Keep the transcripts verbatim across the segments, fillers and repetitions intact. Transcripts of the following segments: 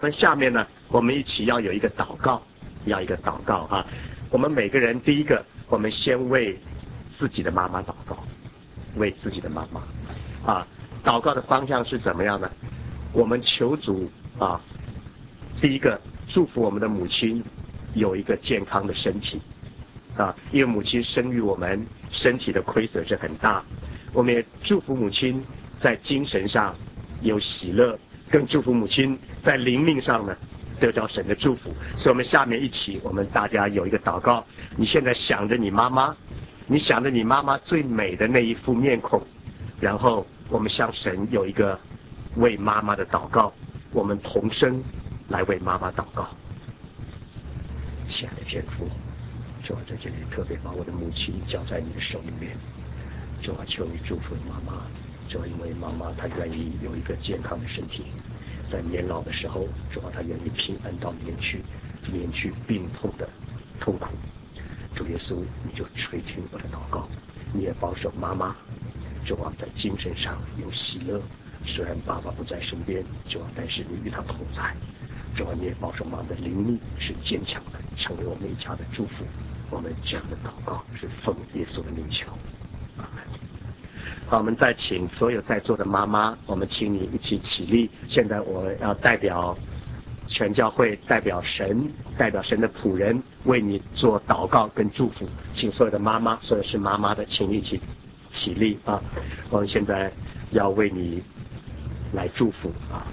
那下面呢，我们一起要有一个祷告，要一个祷告啊。我们每个人第一个，我们先为自己的妈妈祷告，为自己的妈妈啊。祷告的方向是怎么样呢？我们求主啊，第一个祝福我们的母亲有一个健康的身体啊，因为母亲生育我们，身体的亏损是很大。我们也祝福母亲在精神上有喜乐，更祝福母亲在灵命上呢得着神的祝福。所以我们下面一起，我们大家有一个祷告。你现在想着你妈妈，你想着你妈妈最美的那一副面孔，然后我们向神有一个为妈妈的祷告，我们同声来为妈妈祷告。亲爱的天父，主啊，在这里特别把我的母亲交在你的手里面，主啊，求你祝福妈妈，主啊，因为妈妈她愿意有一个健康的身体，在年老的时候，主啊，她愿意平安到里面去，免去病痛的痛苦。主耶稣，你就垂听我的祷告，你也保守妈妈，主啊，在精神上有喜乐。虽然爸爸不在身边，主啊，但是你与他同在。主啊，你也保守妈妈的灵命是坚强的，成为我们一家的祝福。我们这样的祷告是奉耶稣的名求。阿门。好，我们再请所有在座的妈妈，我们请你一起起立。现在我要代表全教会，代表神，代表神的仆人，为你做祷告跟祝福。请所有的妈妈，所有是妈妈的，请一起起立啊！我们现在要为你来祝福啊！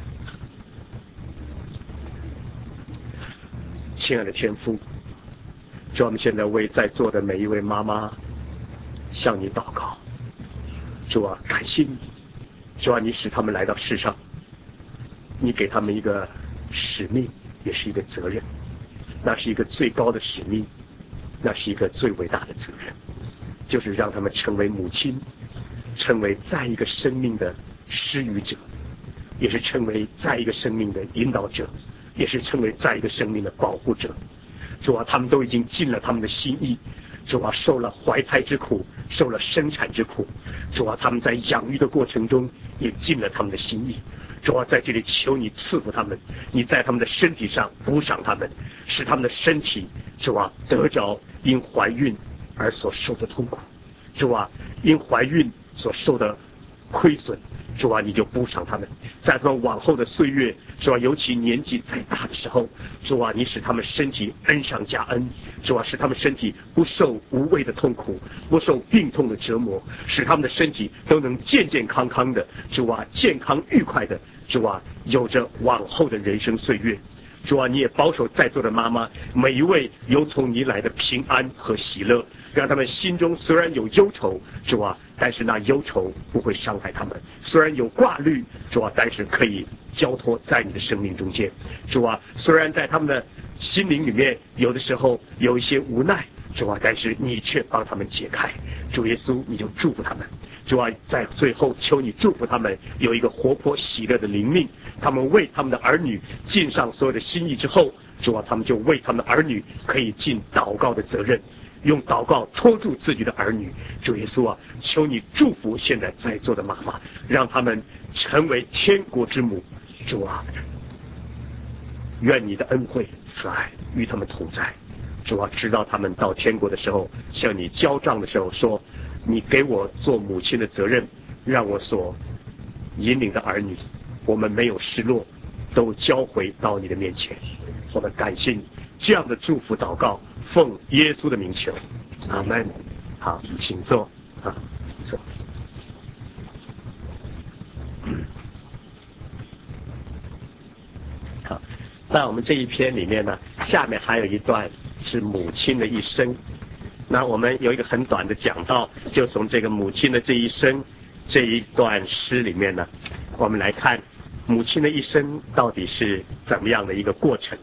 亲爱的天父，主，我们现在为在座的每一位妈妈向你祷告。主啊，感谢你，主啊，你使他们来到世上，你给他们一个使命，也是一个责任，那是一个最高的使命，那是一个最伟大的责任，就是让他们成为母亲，成为再一个生命的施予者，也是成为再一个生命的引导者，也是成为再一个生命的保护者。主啊，他们都已经尽了他们的心意，主啊，受了怀胎之苦，受了生产之苦，主啊，他们在养育的过程中也尽了他们的心意。主啊，在这里求你赐福他们，你在他们的身体上补赏他们，使他们的身体，主啊，得着因怀孕而所受的痛苦，主啊，因怀孕所受的亏损，主啊，你就补偿他们，在他们往后的岁月，主啊，尤其年纪再大的时候，主啊，你使他们身体恩上加恩，主啊，使他们身体不受无谓的痛苦，不受病痛的折磨，使他们的身体都能健健康康的，主啊，健康愉快的，主啊，有着往后的人生岁月。主啊，你也保守在座的妈妈，每一位有从你来的平安和喜乐，让他们心中虽然有忧愁，主啊，但是那忧愁不会伤害他们；虽然有挂虑，主啊，但是可以交托在你的生命中间。主啊，虽然在他们的心灵里面有的时候有一些无奈，主啊，但是你却帮他们解开。主耶稣，你就祝福他们。主啊，在最后求你祝福他们有一个活泼喜乐的灵命，他们为他们的儿女尽上所有的心意之后，主啊，他们就为他们的儿女可以尽祷告的责任，用祷告托住自己的儿女。主耶稣啊，求你祝福现在在座的妈妈，让他们成为天国之母。主啊，愿你的恩惠慈爱与他们同在。主啊，直到他们到天国的时候，向你交账的时候说，你给我做母亲的责任，让我所引领的儿女，我们没有失落，都交回到你的面前。我们感谢你这样的祝福祷告，奉耶稣的名求，阿门。好，请坐啊，坐。好，在我们这一篇里面呢，下面还有一段是母亲的一生。那我们有一个很短的讲道，就从这个母亲的这一生这一段诗里面呢，我们来看母亲的一生到底是怎么样的一个过程。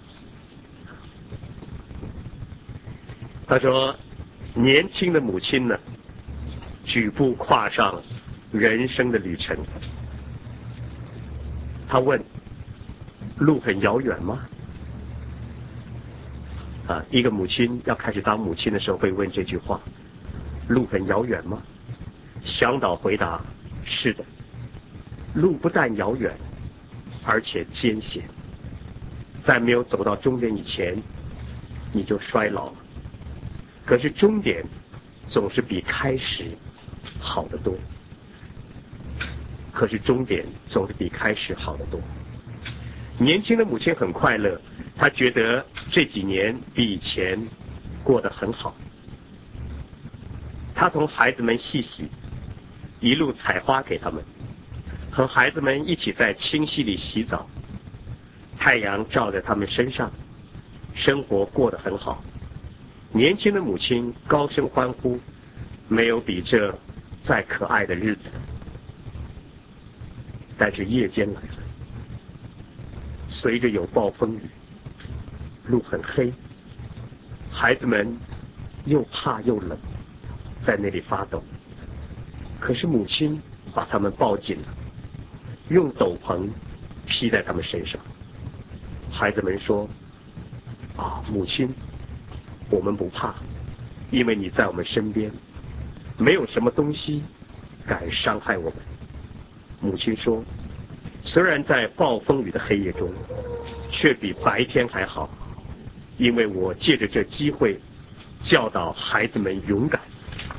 他说，年轻的母亲呢，举步跨上人生的旅程。他问，路很遥远吗？啊，一个母亲要开始当母亲的时候会问这句话，路很遥远吗？向导回答，是的，路不但遥远，而且艰险。 在没有走到终点以前，你就衰老了。可是终点总是比开始好得多。可是终点总是比开始好得多。年轻的母亲很快乐，她觉得这几年比以前过得很好。她同孩子们嬉戏，一路采花给他们，和孩子们一起在清溪里洗澡，太阳照在他们身上，生活过得很好。年轻的母亲高声欢呼，没有比这再可爱的日子。但是夜间来了，随着有暴风雨，路很黑，孩子们又怕又冷，在那里发抖。可是母亲把他们抱紧了，用斗篷披在他们身上。孩子们说：啊，母亲，我们不怕，因为你在我们身边，没有什么东西敢伤害我们。母亲说：虽然在暴风雨的黑夜中，却比白天还好，因为我借着这机会教导孩子们勇敢。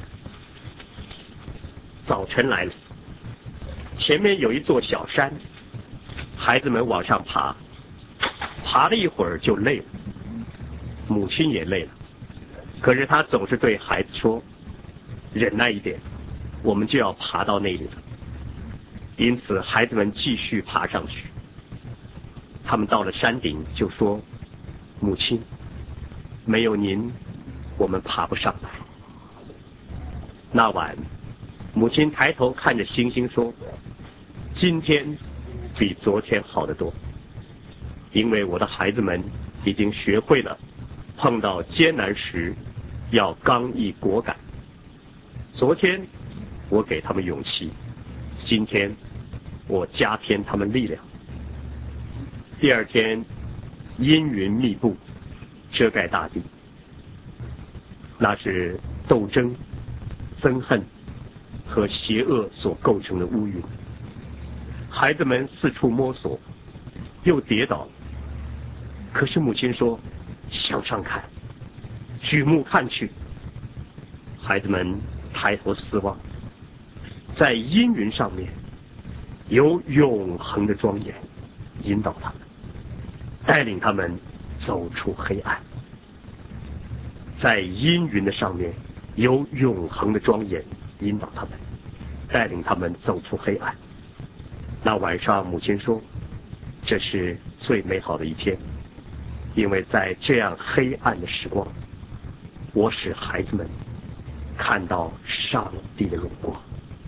早晨来了，前面有一座小山，孩子们往上爬，爬了一会儿就累了，母亲也累了，可是她总是对孩子说：忍耐一点，我们就要爬到那里了。因此孩子们继续爬上去。他们到了山顶就说：母亲，没有您我们爬不上来。那晚母亲抬头看着星星说：今天比昨天好得多，因为我的孩子们已经学会了碰到艰难时要刚毅果敢。昨天我给他们勇气，今天我加添他们力量。第二天阴云密布，遮盖大地，那是斗争、憎恨和邪恶所构成的乌云。孩子们四处摸索，又跌倒了。可是母亲说：向上看，举目看去。孩子们抬头四望，在阴云上面有永恒的庄严引导他们，带领他们走出黑暗。在阴云的上面有永恒的庄严引导他们，带领他们走出黑暗。那晚上母亲说：这是最美好的一天，因为在这样黑暗的时光，我使孩子们看到上帝的荣光。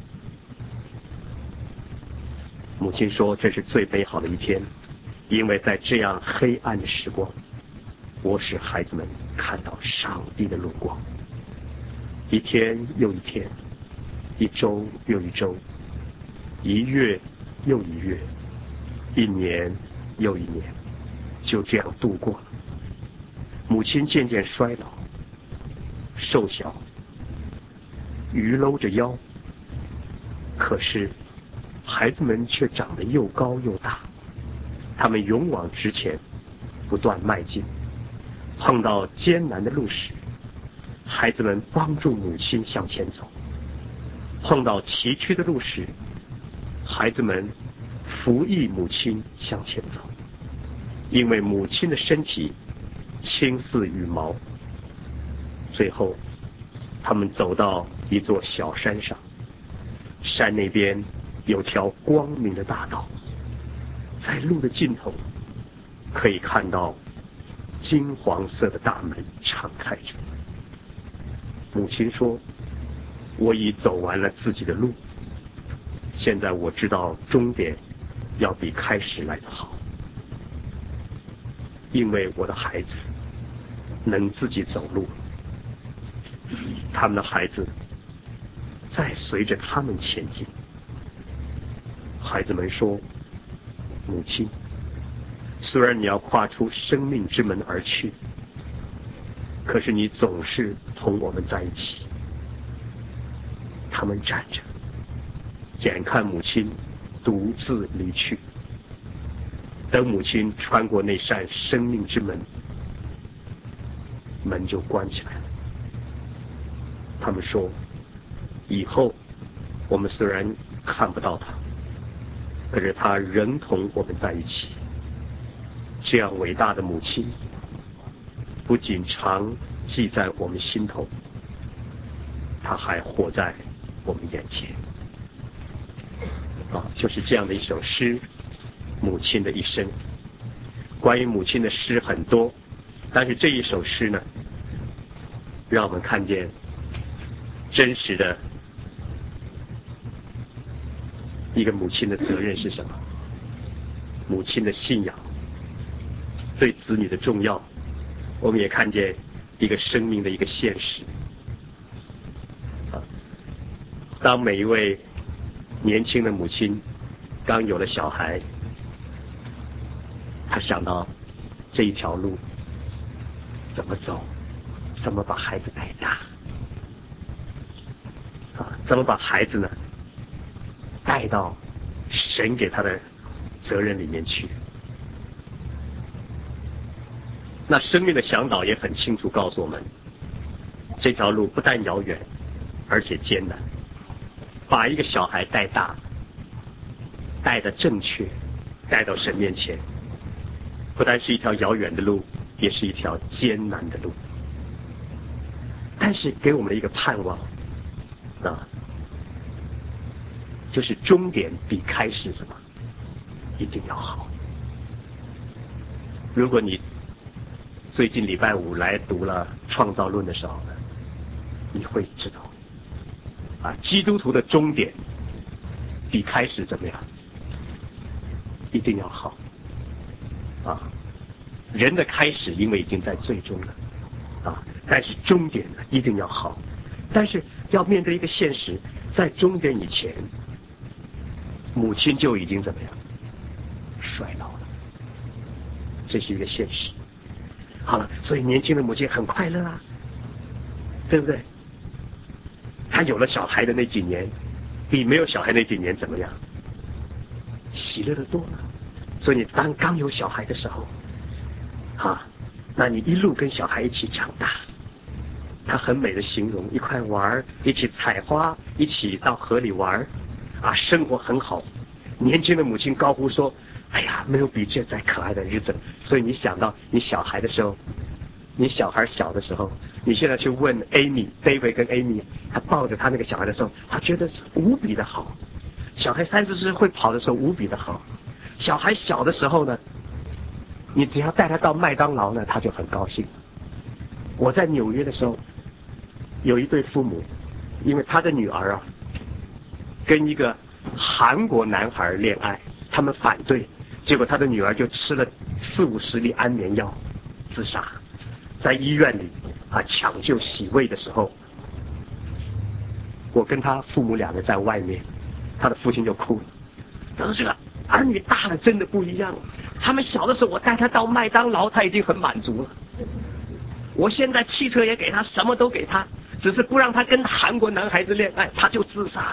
母亲说：这是最美好的一天，因为在这样黑暗的时光，我使孩子们看到上帝的荣光。一天又一天，一周又一周，一月又一月，一年又一年，就这样度过了。母亲渐渐衰老，瘦小，伛偻着腰，可是孩子们却长得又高又大。他们勇往直前，不断迈进。碰到艰难的路时，孩子们帮助母亲向前走；碰到崎岖的路时，孩子们扶翼母亲向前走。因为母亲的身体轻似羽毛。最后他们走到一座小山上，山那边有条光明的大道，在路的尽头可以看到金黄色的大门敞开着。母亲说：我已走完了自己的路，现在我知道终点要比开始来得好，因为我的孩子能自己走路，他们的孩子在随着他们前进。孩子们说：母亲，虽然你要跨出生命之门而去，可是你总是同我们在一起。他们站着，眼看母亲独自离去。 等母亲穿过那扇生命之门，门就关起来了。他们说，以后我们虽然看不到他，可是他仍同我们在一起。这样伟大的母亲，不仅常记在我们心头，他还活在我们眼前。啊，就是这样的一首诗，母亲的一生。关于母亲的诗很多，但是这一首诗呢，让我们看见真实的一个母亲的责任是什么，母亲的信仰对子女的重要。我们也看见一个生命的一个现实。啊，当每一位年轻的母亲刚有了小孩，她想到这一条路怎么走，怎么把孩子带大，啊，怎么把孩子呢带到神给他的责任里面去。那生命的向导也很清楚告诉我们，这条路不但遥远，而且艰难。把一个小孩带大，带得正确，带到神面前，不但是一条遥远的路，也是一条艰难的路。但是给我们的一个盼望啊，就是终点比开始什么一定要好。如果你最近礼拜五来读了创造论的时候呢，你会知道啊，基督徒的终点比开始怎么样一定要好啊。人的开始因为已经在最终了啊，但是终点呢一定要好。但是要面对一个现实，在终点以前，母亲就已经怎么样衰老了，这是一个现实。好了，所以年轻的母亲很快乐啊，对不对？他有了小孩的那几年，比没有小孩那几年怎么样？喜乐的多了。所以你当刚有小孩的时候，啊，那你一路跟小孩一起长大，他很美的形容，一块玩，一起采花，一起到河里玩，啊，生活很好。年轻的母亲高呼说：“哎呀，没有比这再可爱的日子了。”所以你想到你小孩的时候，你小孩小的时候，你现在去问 Amy、David 跟 Amy， 他抱着他那个小孩的时候，他觉得是无比的好。小孩三四岁会跑的时候无比的好。小孩小的时候呢，你只要带他到麦当劳呢，他就很高兴。我在纽约的时候，有一对父母，因为他的女儿啊，跟一个韩国男孩恋爱，他们反对，结果他的女儿就吃了四五十粒安眠药自杀，在医院里啊抢救洗胃的时候，我跟他父母两个在外面，他的父亲就哭了。他说：“这个儿女大了真的不一样，他们小的时候我带他到麦当劳，他已经很满足了。我现在汽车也给他，什么都给他，只是不让他跟韩国男孩子恋爱，他就自杀。”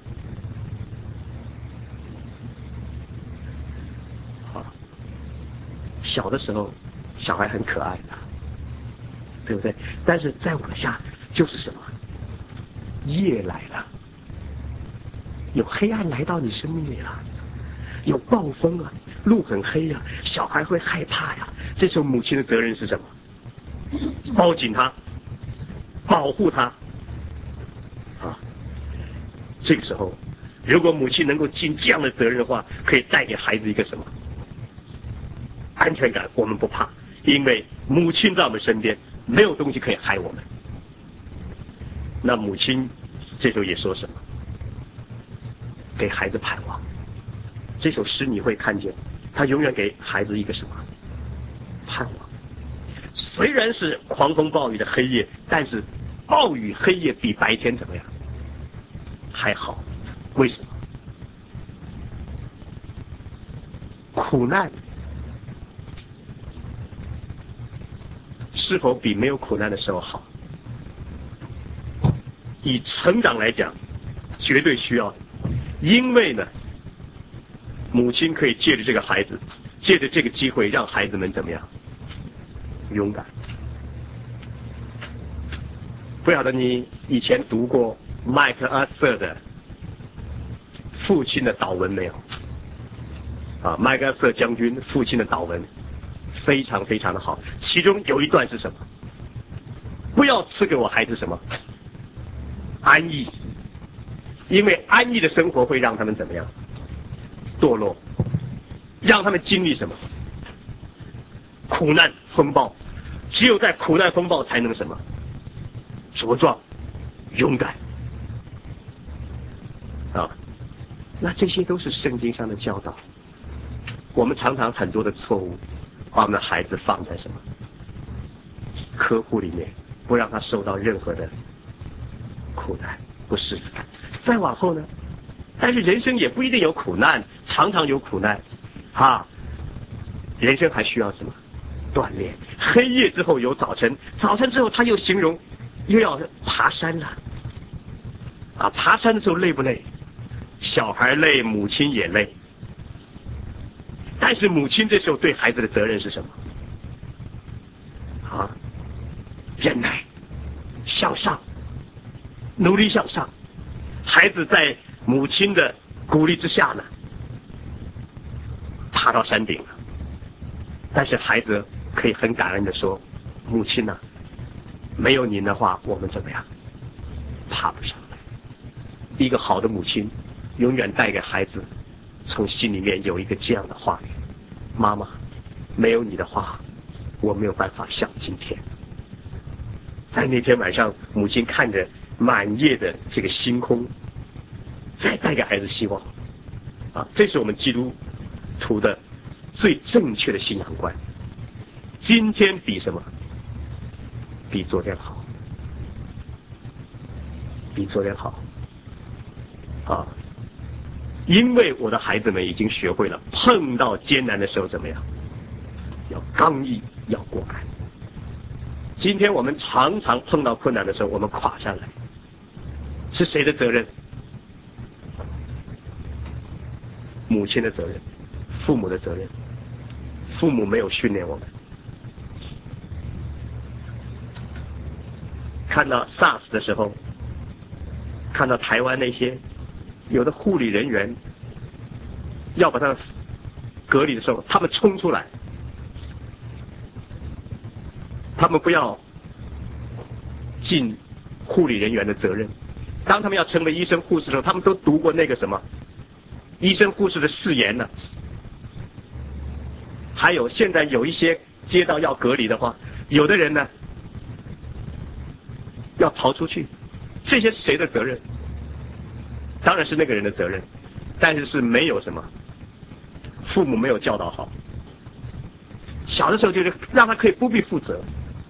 好，小的时候小孩很可爱的，对不对？但是再往下就是什么？夜来了，有黑暗来到你生命里了，有暴风啊，路很黑啊，小孩会害怕呀。这时候母亲的责任是什么？抱紧他，保护他啊。这个时候如果母亲能够尽这样的责任的话，可以带给孩子一个什么安全感？我们不怕，因为母亲在我们身边，没有东西可以害我们。那母亲这时候也说什么？给孩子盼望。这首诗你会看见，他永远给孩子一个什么盼望？虽然是狂风暴雨的黑夜，但是暴雨黑夜比白天怎么样还好？为什么？苦难是否比没有苦难的时候好？以成长来讲，绝对需要的。因为呢，母亲可以借着这个孩子借着这个机会让孩子们怎么样？勇敢。不晓得你以前读过麦克阿瑟的父亲的祷文没有？啊，麦克阿瑟将军父亲的祷文非常非常的好，其中有一段是什么？不要赐给我孩子什么？安逸，因为安逸的生活会让他们怎么样？堕落，让他们经历什么？苦难风暴，只有在苦难风暴才能什么？茁壮，勇敢。啊，那这些都是圣经上的教导。我们常常很多的错误，把我们的孩子放在什么？呵护里面，不让他受到任何的苦难，不是。再往后呢？但是人生也不一定有苦难，常常有苦难，啊，人生还需要什么？锻炼。黑夜之后有早晨，早晨之后他又形容又要爬山了，啊，爬山的时候累不累？小孩累，母亲也累。但是母亲这时候对孩子的责任是什么？啊，忍耐，向上，努力向上。孩子在母亲的鼓励之下呢，爬到山顶了。但是孩子可以很感恩的说：“母亲呢、啊，没有您的话，我们怎么样？爬不上来。”一个好的母亲，永远带给孩子，从心里面有一个这样的话语：“妈妈，没有你的话，我没有办法像今天。”在那天晚上，母亲看着满夜的这个星空，再带给孩子希望。啊，这是我们基督徒的最正确的信仰观。今天比什么？比昨天好，比昨天好。啊，因为我的孩子们已经学会了，碰到艰难的时候怎么样？要刚毅，要果敢。今天我们常常碰到困难的时候，我们垮下来，是谁的责任？母亲的责任，父母的责任。父母没有训练我们。看到 SARS 的时候，看到台湾那些有的护理人员要把他隔离的时候，他们冲出来，他们不要尽护理人员的责任。当他们要成为医生护士的时候，他们都读过那个什么医生护士的誓言呢。还有现在有一些街道要隔离的话，有的人呢要逃出去，这些是谁的责任？当然是那个人的责任，但是是没有什么父母没有教导好。小的时候就是让他可以不必负责，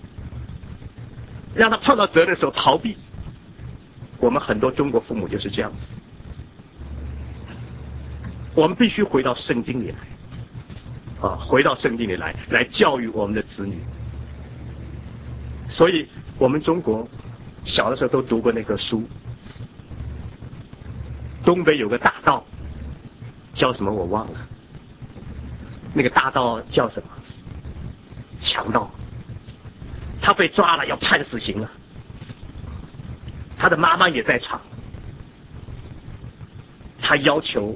让他碰到责任的时候逃避。我们很多中国父母就是这样子。我们必须回到圣经里来，啊，回到圣经里来，来教育我们的子女。所以我们中国小的时候都读过那个书，东北有个大盗，叫什么我忘了，那个大盗叫什么？强盗。他被抓了，要判死刑了，他的妈妈也在场，他要求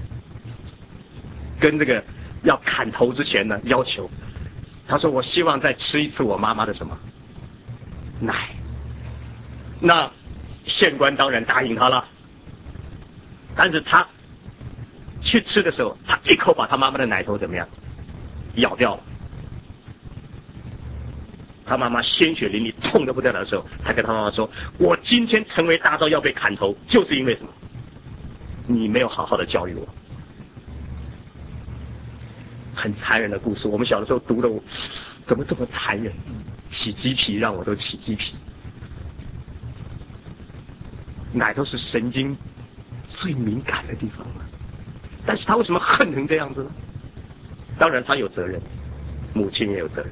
跟这个要砍头之前呢，要求他说我希望再吃一次我妈妈的什么奶。那县官当然答应他了，但是他去吃的时候，他一口把他妈妈的奶头怎么样咬掉了。他妈妈鲜血淋漓，痛得不得了的时候，他跟他妈妈说：“我今天成为大盗要被砍头，就是因为什么？你没有好好的教育我。”很残忍的故事，我们小的时候读的，怎么这么残忍？起鸡皮，让我都起鸡皮。奶头是神经最敏感的地方了，但是他为什么恨成这样子呢？当然他有责任，母亲也有责任。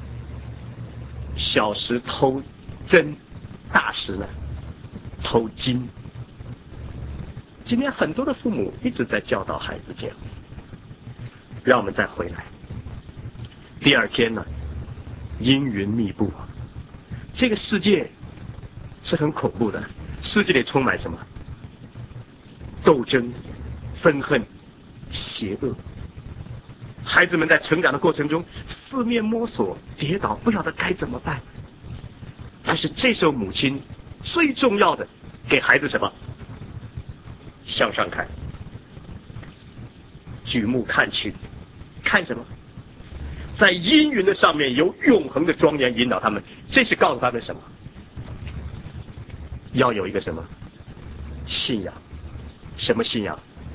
小时偷针，大时呢偷金。今天很多的父母一直在教导孩子这样， 让我们再回来。第二天呢，阴云密布，这个世界是很恐怖的，世界里充满什么？斗争、愤恨、邪恶。孩子们在成长的过程中四面摸索，跌倒，不晓得该怎么办。但是这时候母亲最重要的给孩子什么？向上看，举目看去，看什么？在阴云的上面有永恒的庄严引导他们。这是告诉他们什么？要有一个什么信仰？什么信仰？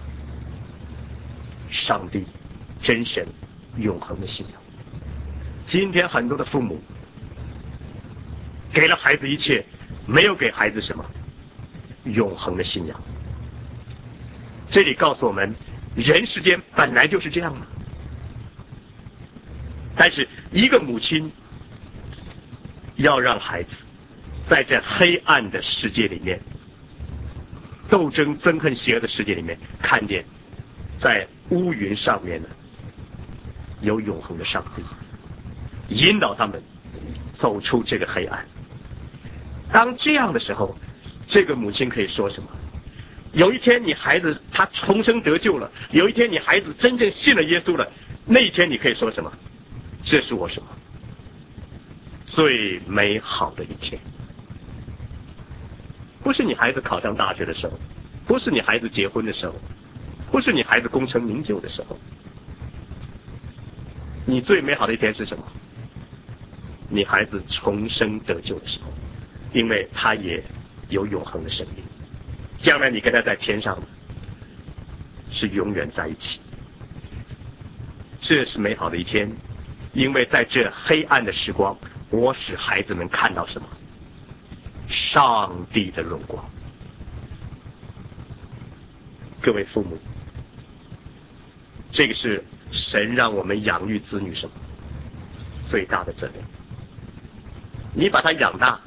上帝、真神、永恒的信仰。今天很多的父母给了孩子一切，没有给孩子什么永恒的信仰。这里告诉我们，人世间本来就是这样的。但是一个母亲要让孩子在这黑暗的世界里面，斗争、憎恨、邪恶的世界里面，看见在乌云上面呢有永恒的上帝，引导他们走出这个黑暗。当这样的时候，这个母亲可以说什么？有一天你孩子他重生得救了，有一天你孩子真正信了耶稣了，那一天你可以说什么？这是我什么最美好的一天。不是你孩子考上大学的时候，不是你孩子结婚的时候，不是你孩子功成名就的时候，你最美好的一天是什么？你孩子重生得救的时候，因为他也有永恒的生命，将来你跟他在天上是永远在一起。这是美好的一天，因为在这黑暗的时光，我使孩子们看到什么？上帝的荣光。各位父母，这个是神让我们养育子女什么最大的责任。你把他养大，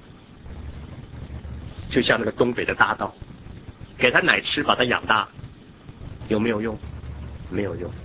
就像那个东北的大道，给他奶吃把他养大，有没有用？没有用。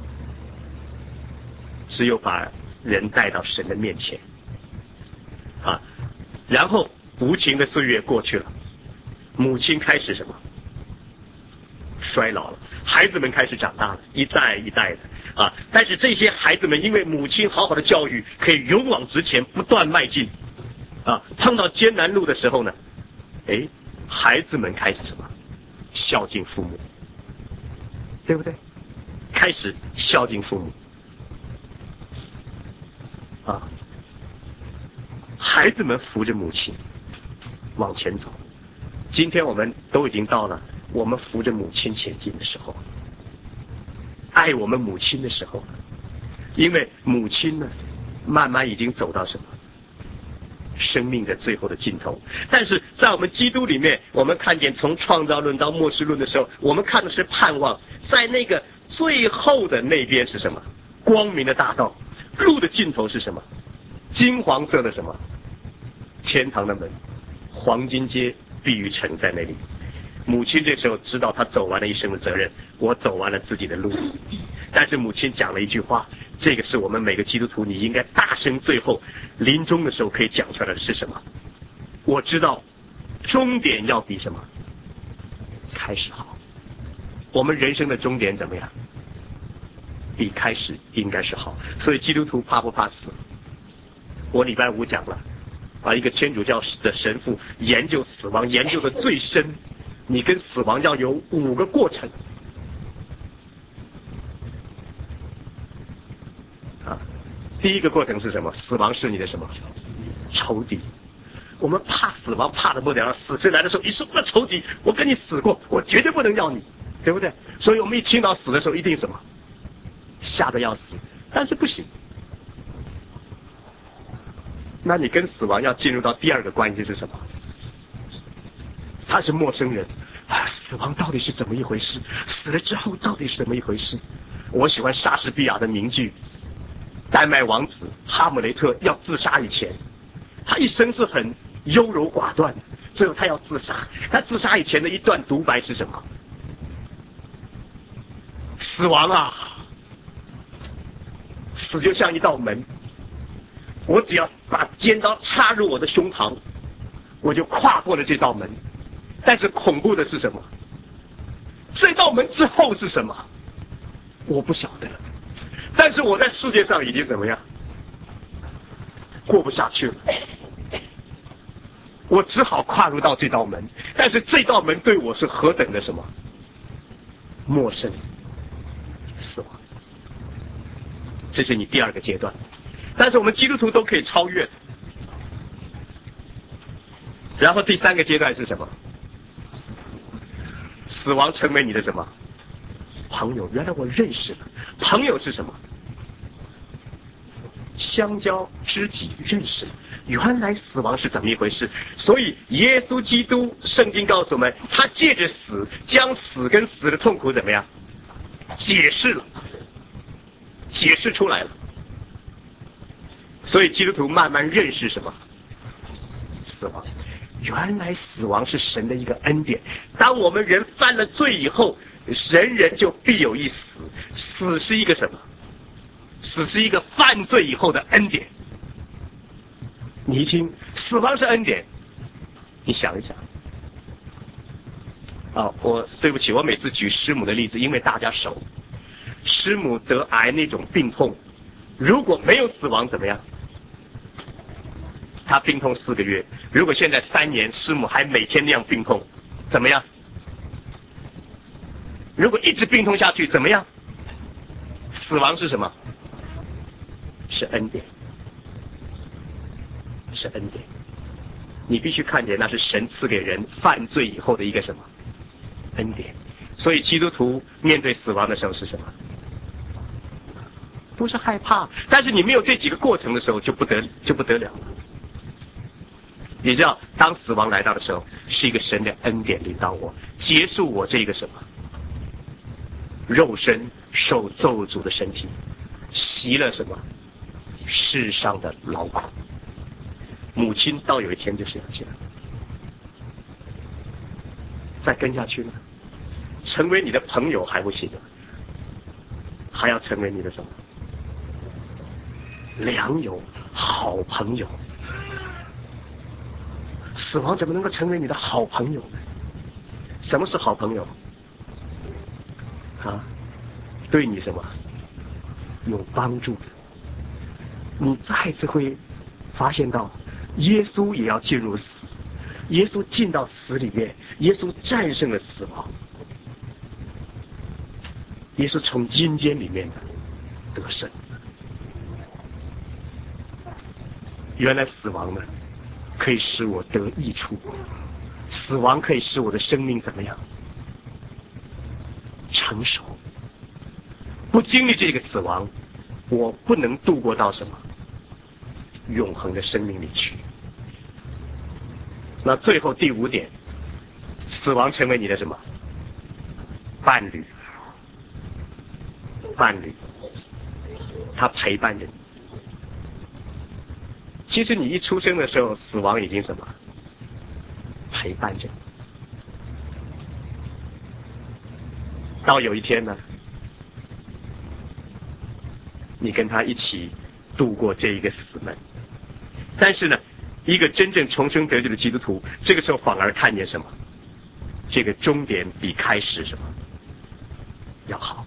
只有把人带到神的面前啊，然后无情的岁月过去了，母亲开始什么？衰老了，孩子们开始长大了，一代一代的啊。但是这些孩子们因为母亲好好的教育，可以勇往直前，不断迈进啊。碰到艰难路的时候呢，哎，孩子们开始什么？孝敬父母，对不对？开始孝敬父母啊。孩子们扶着母亲往前走。今天我们都已经到了我们扶着母亲前进的时候，爱我们母亲的时候，因为母亲呢慢慢已经走到什么生命的最后的尽头。但是在我们基督里面，我们看见从创造论到末世论的时候，我们看的是盼望，在那个最后的那边是什么？光明的大道，路的尽头是什么？金黄色的什么？天堂的门，黄金街碧玉城在那里。母亲这时候知道她走完了一生的责任，我走完了自己的路。但是母亲讲了一句话，这个是我们每个基督徒你应该大声最后临终的时候可以讲出来的是什么？我知道终点要比什么开始好。我们人生的终点怎么样？比开始应该是好。所以基督徒怕不怕死？我礼拜五讲了啊，一个天主教的神父研究死亡研究的最深，你跟死亡要有五个过程啊。第一个过程是什么？死亡是你的什么仇敌。我们怕死亡怕的不得了，死神来的时候，你是我的仇敌，我跟你死过，我绝对不能要你，对不对？所以我们一听到死的时候，一定什么吓得要死。但是不行，那你跟死亡要进入到第二个关系是什么？他是陌生人啊，死亡到底是怎么一回事？死了之后到底是怎么一回事？我喜欢莎士比亚的名句，丹麦王子哈姆雷特要自杀以前，他一生是很优柔寡断，最后他要自杀。他自杀以前的一段独白是什么？死亡啊， 死就像一道门，我只要把尖刀插入我的胸膛，我就跨过了这道门。但是恐怖的是什么？这道门之后是什么？我不晓得。但是我在世界上已经怎么样？过不下去了。我只好跨入到这道门，但是这道门对我是何等的什么？陌生，死亡。这是你第二个阶段。但是我们基督徒都可以超越。然后第三个阶段是什么？死亡成为你的什么？朋友。原来我认识了。朋友是什么？相交知己，认识了。原来死亡是怎么一回事？所以耶稣基督，圣经告诉我们，他借着死将死跟死的痛苦怎么样解释了，解释出来了。所以基督徒慢慢认识什么？死亡。原来死亡是神的一个恩典。当我们人犯了罪以后，人人就必有一死。死是一个什么？死是一个犯罪以后的恩典。你一听死亡是恩典，你想一想。啊，我对不起，我每次举师母的例子，因为大家熟。师母得癌那种病痛，如果没有死亡怎么样？他病痛四个月，如果现在三年，师母还每天那样病痛，怎么样？如果一直病痛下去，怎么样？死亡是什么？是恩典，是恩典。你必须看见那是神赐给人犯罪以后的一个什么恩典。所以基督徒面对死亡的时候是什么？不是害怕，但是你没有这几个过程的时候就不得就不得了了。你知道，当死亡来到的时候，是一个神的恩典临到我，结束我这个什么肉身受咒诅的身体，习了什么世上的劳苦。母亲到有一天就这样去了，再跟下去呢，成为你的朋友还不行了，还要成为你的什么良友、好朋友。死亡怎么能够成为你的好朋友呢？什么是好朋友？啊，对你什么有帮助的。你再次会发现到，耶稣也要进入死，耶稣进到死里面，耶稣战胜了死亡，耶稣从阴间里面得胜。原来死亡呢，可以使我得益处，死亡可以使我的生命怎么样成熟。不经历这个死亡，我不能度过到什么永恒的生命里去。那最后第五点，死亡成为你的什么伴侣？伴侣，他陪伴着你。其实你一出生的时候，死亡已经什么陪伴着你。到有一天呢，你跟他一起度过这一个死门。但是呢，一个真正重生得救的基督徒，这个时候反而看见什么？这个终点比开始什么要好。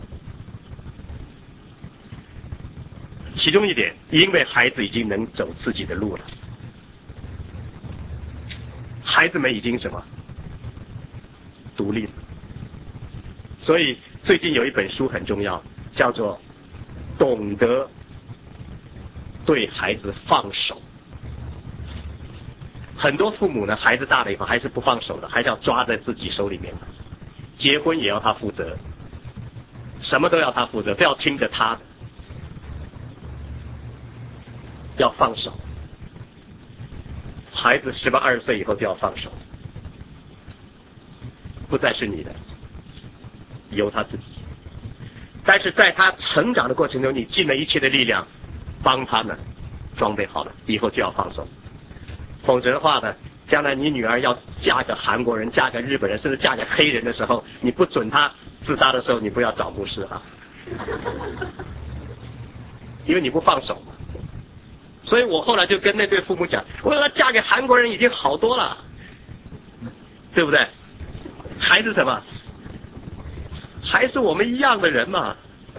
其中一点，因为孩子已经能走自己的路了，孩子们已经什么独立了。所以最近有一本书很重要，叫做《懂得对孩子放手》。很多父母呢，孩子大了以后还是不放手的，还是要抓在自己手里面的。结婚也要他负责，什么都要他负责，不要听着他的。要放手，孩子十八二十岁以后就要放手，不再是你的，由他自己。但是在他成长的过程中，你尽了一切的力量帮他们装备好了，以后就要放手。否则的话呢，将来你女儿要嫁个韩国人、嫁个日本人，甚至嫁个黑人的时候，你不准她自杀的时候，你不要找牧师啊。 因为你不放手嘛。所以我后来就跟那对父母讲，我说她嫁给韩国人已经好多了，对不对？还是什么？还是我们一样的人嘛，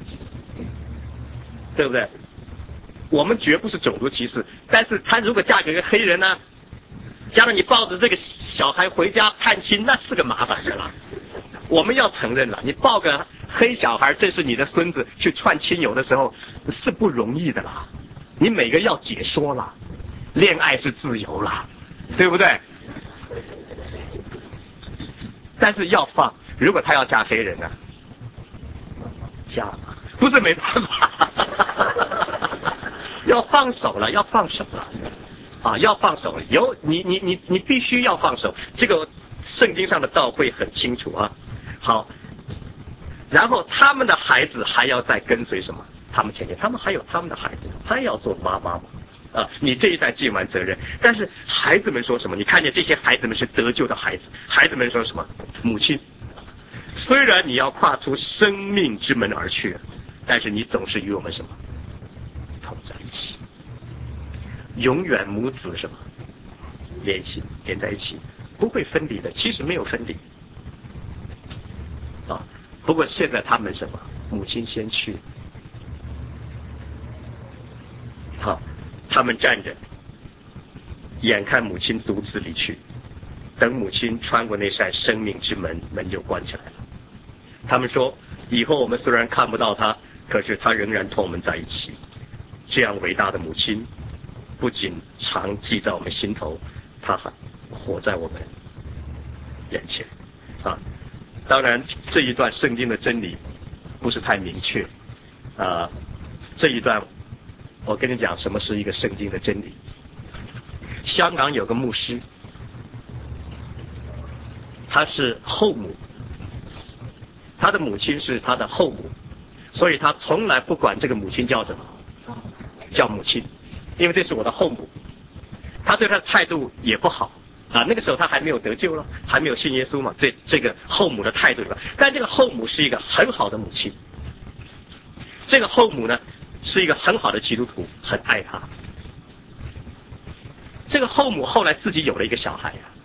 对不对？我们绝不是种族歧视，但是她如果嫁给个黑人呢，加上你抱着这个小孩回家探亲，那是个麻烦事了。我们要承认了，你抱个黑小孩，这是你的孙子，去串亲友的时候是不容易的啦。你每个要解说了，恋爱是自由啦，对不对？但是要放，如果他要嫁黑人呢？嫁不是没办法，要放手了，要放手了，啊，要放手了。有你你你你必须要放手，这个圣经上的道会很清楚啊。好，然后他们的孩子还要再跟随什么？他们前面，他们还有他们的孩子，他要做妈妈嘛。啊，你这一代尽完责任，但是孩子们说什么？你看见这些孩子们是得救的孩子，孩子们说什么？母亲，虽然你要跨出生命之门而去，但是你总是与我们什么同在一起，永远母子什么联系连在一起，不会分离的。其实没有分离啊，不过现在他们什么？母亲先去，好。他们站着，眼看母亲独自离去，等母亲穿过那扇生命之门，门就关起来了。他们说，以后我们虽然看不到她，可是她仍然同我们在一起。这样伟大的母亲，不仅常记在我们心头，她还活在我们眼前啊。当然，这一段圣经的真理不是太明确啊。这一段我跟你讲，什么是一个圣经的真理。香港有个牧师，他是后母，他的母亲是他的后母，所以他从来不管这个母亲叫什么，叫母亲，因为这是我的后母。他对他的态度也不好啊，那个时候他还没有得救了，还没有信耶稣嘛，对这个后母的态度吧。但这个后母是一个很好的母亲，这个后母呢是一个很好的基督徒，很爱他。这个后母后来自己有了一个小孩啊，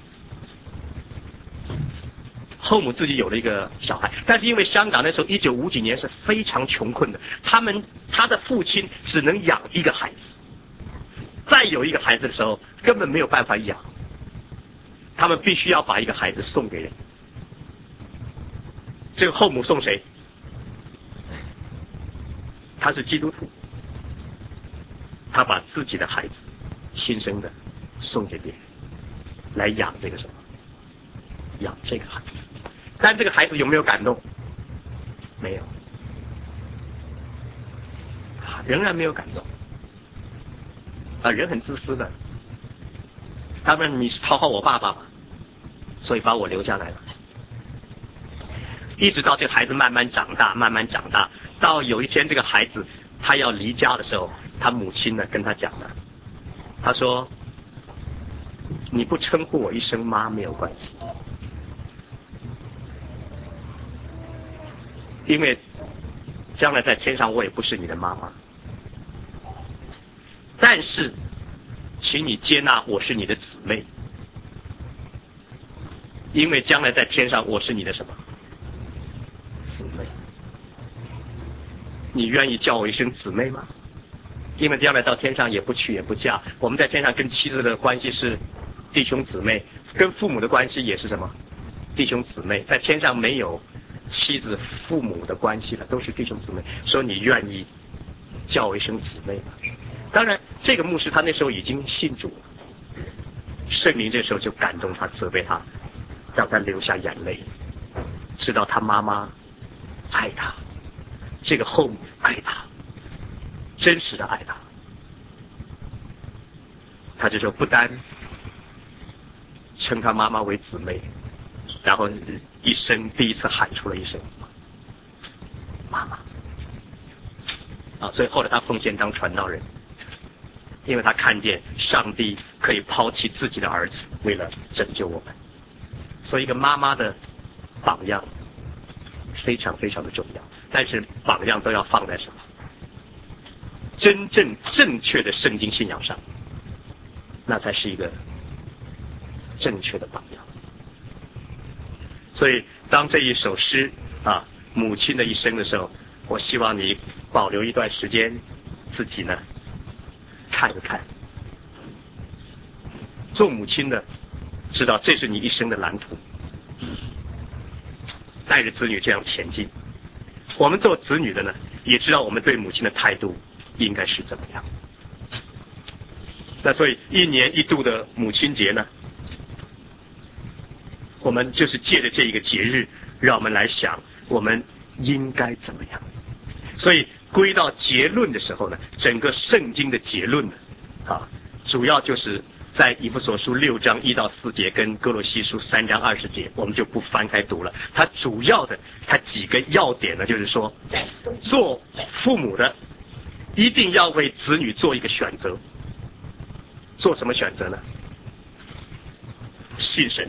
后母自己有了一个小孩，但是因为香港那时候一九五几年是非常穷困的，他们他的父亲只能养一个孩子，再有一个孩子的时候根本没有办法养，他们必须要把一个孩子送给人。这个后母送谁？他是基督徒，他把自己的孩子亲生的送给别人，来养这个什么？养这个孩子。但这个孩子有没有感动？没有，仍然没有感动。啊，人很自私的。他们你是讨好我爸爸嘛，所以把我留下来了。一直到这个孩子慢慢长大，慢慢长大，到有一天这个孩子他要离家的时候，他母亲呢跟他讲了，他说：“你不称呼我一声妈没有关系，因为将来在天上我也不是你的妈妈。但是，请你接纳我是你的姊妹，因为将来在天上我是你的什么？姊妹。你愿意叫我一声姊妹吗？因为将来到天上也不娶也不嫁，我们在天上跟妻子的关系是弟兄姊妹，跟父母的关系也是什么？弟兄姊妹。在天上没有妻子父母的关系了，都是弟兄姊妹。说你愿意叫我一声姊妹吗？当然，这个牧师他那时候已经信主了，圣灵这时候就感动他，责备他，让他流下眼泪，知道他妈妈爱他，这个后母爱他，真实的爱他。他就说不单称他妈妈为姊妹，然后一声第一次喊出了一声妈妈啊！所以后来他奉献当传道人，因为他看见上帝可以抛弃自己的儿子，为了拯救我们。所以一个妈妈的榜样非常非常的重要，但是榜样都要放在什么？ 真正正确的圣经信仰上，那才是一个正确的榜样。所以当这一首诗啊，母亲的一生的时候，我希望你保留一段时间，自己呢看一看。做母亲的知道这是你一生的蓝图，带着子女这样前进。我们做子女的呢，也知道我们对母亲的态度应该是怎么样。那所以一年一度的母亲节呢，我们就是借着这一个节日，让我们来想我们应该怎么样。所以归到结论的时候呢，整个圣经的结论呢，啊，主要就是在以弗所书六章一到四节跟哥罗西书三章二十节，我们就不翻开读了。它主要的它几个要点呢，就是说，做父母的一定要为子女做一个选择。做什么选择呢？信神。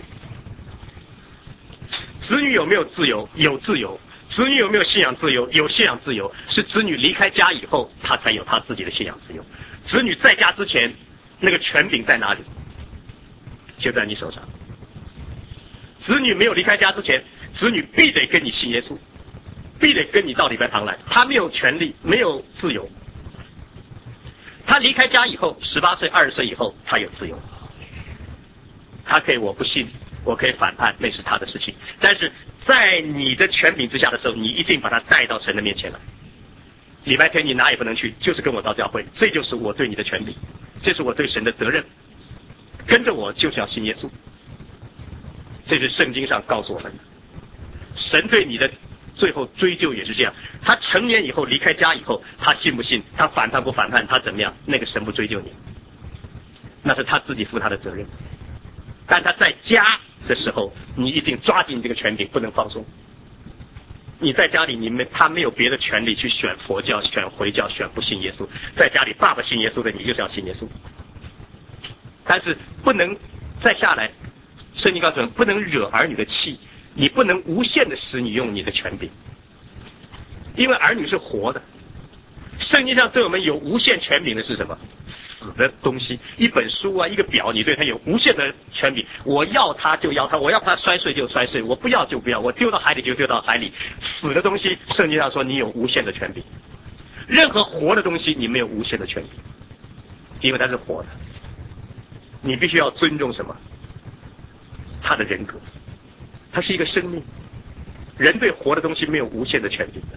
子女有没有自由？有自由。子女有没有信仰自由？有信仰自由。是子女离开家以后，他才有他自己的信仰自由。子女在家之前，那个权柄在哪里？就在你手上。子女没有离开家之前，子女必得跟你信耶稣，必得跟你到礼拜堂来。他没有权利，没有自由。他离开家以后，十八岁、二十岁以后，他有自由。他可以我不信，我可以反叛，那是他的事情。但是在你的权柄之下的时候，你一定把他带到神的面前来。礼拜天你哪也不能去，就是跟我到教会，这就是我对你的权柄，这是我对神的责任。跟着我就是要信耶稣，这是圣经上告诉我们的。神对你的最后追究也是这样，他成年以后离开家以后，他信不信，他反叛不反叛，他怎么样，那个神不追究你，那是他自己负他的责任。但他在家的时候，你一定抓紧这个权柄，不能放松。你在家里，你没他没有别的权利去选佛教、选回教、选不信耶稣。在家里，爸爸信耶稣的，你就是要信耶稣。但是不能再下来，圣经告诉我们，不能惹儿女的气，你不能无限的使你用你的权柄，因为儿女是活的。圣经上对我们有无限权柄的是什么？死的东西，一本书啊，一个表，你对它有无限的权柄。我要它就要它，我要它摔碎就摔碎，我不要就不要，我丢到海里就丢到海里。死的东西，圣经上说你有无限的权柄。任何活的东西，你没有无限的权柄，因为它是活的。你必须要尊重什么？他的人格，他是一个生命。人对活的东西没有无限的权柄的。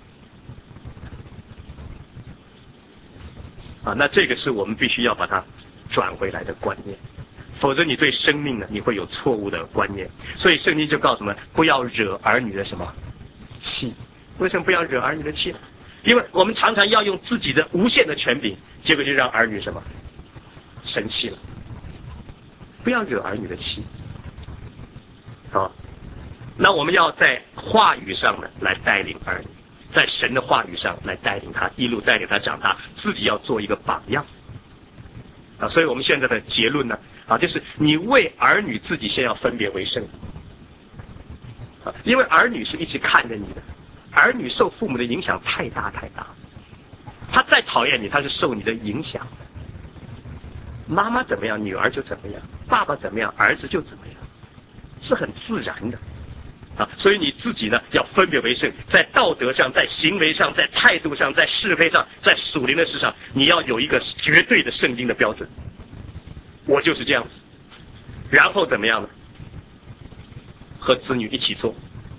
啊，那这个是我们必须要把它转回来的观念，否则你对生命呢，你会有错误的观念。所以圣经就告诉我们，不要惹儿女的什么气。为什么不要惹儿女的气呢？因为我们常常要用自己的无限的权柄，结果就让儿女什么生气了。不要惹儿女的气。好，那我们要在话语上呢来带领儿女，在神的话语上来带领他，一路带领他长大，自己要做一个榜样啊！所以我们现在的结论呢啊，就是你为儿女自己先要分别为圣啊，因为儿女是一直看着你的，儿女受父母的影响太大太大，他再讨厌你，他是受你的影响的。妈妈怎么样，女儿就怎么样；爸爸怎么样，儿子就怎么样，是很自然的。啊，所以你自己呢要分别为圣，在道德上，在行为上，在态度上，在是非上，在属灵的事上，你要有一个绝对的圣经的标准。我就是这样子，然后怎么样呢？和子女一起做。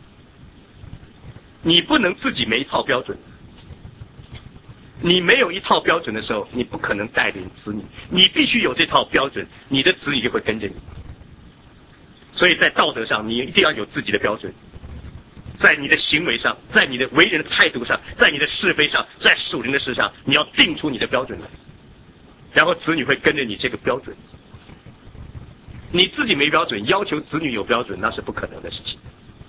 你不能自己没一套标准，你没有一套标准的时候，你不可能带领子女，你必须有这套标准，你的子女就会跟着你。所以在道德上，你一定要有自己的标准；在你的行为上，在你的为人的态度上，在你的是非上，在属灵的事上，你要定出你的标准来，然后子女会跟着你这个标准。你自己没标准，要求子女有标准，那是不可能的事情。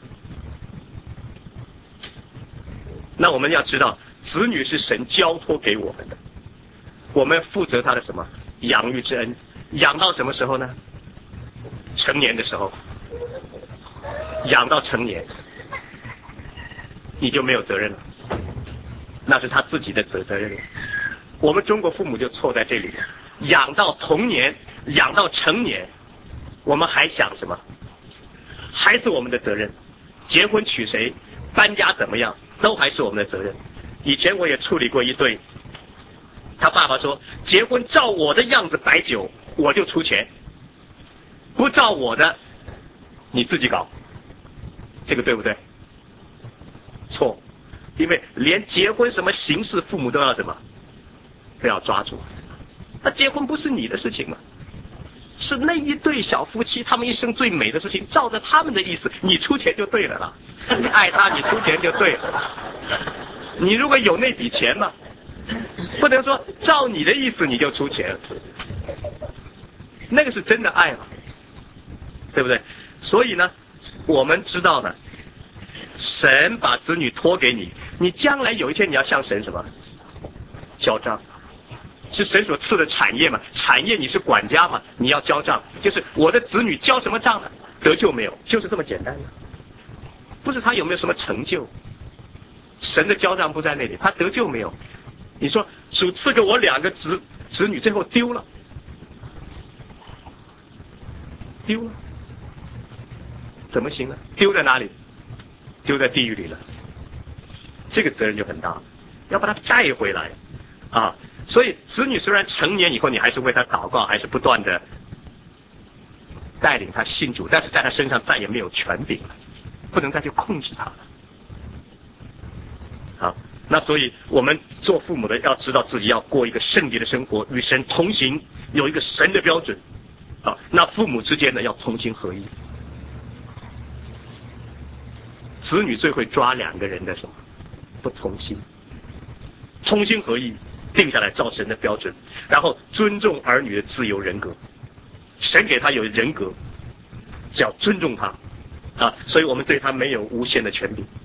那我们要知道，子女是神交托给我们的，我们负责他的什么养育之恩，养到什么时候呢？成年的时候，养到成年，你就没有责任了，那是他自己的责责任了。 我们中国父母就错在这里，养到童年，养到成年，我们还想什么？还是我们的责任。结婚娶谁，搬家怎么样，都还是我们的责任。以前我也处理过一对，他爸爸说，结婚照我的样子摆酒，我就出钱，不照我的，你自己搞。这个对不对？错，因为连结婚什么形式，父母都要什么，都要抓住。那结婚不是你的事情吗？是那一对小夫妻他们一生最美的事情，照着他们的意思，你出钱就对了啦。你爱他，你出钱就对了。你如果有那笔钱嘛，不能说照你的意思你就出钱，那个是真的爱嘛，对不对？所以呢，我们知道呢，神把子女托给你，你将来有一天你要向神什么交账，是神所赐的产业嘛？产业你是管家嘛？你要交账，就是我的子女交什么账呢？得救没有？就是这么简单的，不是他有没有什么成就。神的交账不在那里，他得救没有？你说主赐给我两个子子女，最后丢了，丢了，怎么行呢？丢在哪里？丢在地狱里了。这个责任就很大，要把他带回来啊！所以子女虽然成年以后，你还是为他祷告，还是不断的带领他信主，但是在他身上再也没有权柄了，不能再去控制他了。好，那所以我们做父母的要知道自己要过一个圣洁的生活，与神同行，有一个神的标准啊。那父母之间呢，要同心合一。子女最会抓两个人的什么不同心，同心合一，定下来照神的标准，然后尊重儿女的自由人格。神给他有人格，叫尊重他啊，所以我们对他没有无限的权柄。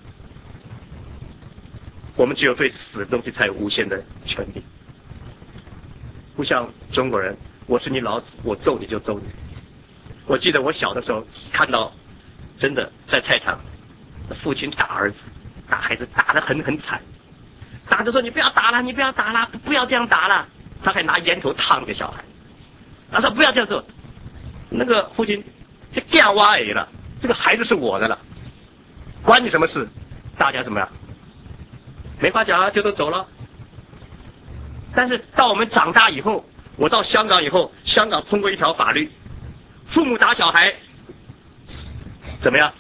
我们只有对死的东西才有无限的权利，不像中国人，我是你老子，我揍你就揍你。我记得我小的时候看到，真的在菜场，父亲打儿子，打孩子打得很很惨，打着说你不要打了，你不要打了，不要这样打了，他还拿烟头烫给小孩，他说不要这样做，那个父亲就干挖矮了，这个孩子是我的了，关你什么事？大家怎么样？没话讲啊，就都走了。但是到我们长大以后，我到香港以后，香港通过一条法律，父母打小孩怎么样？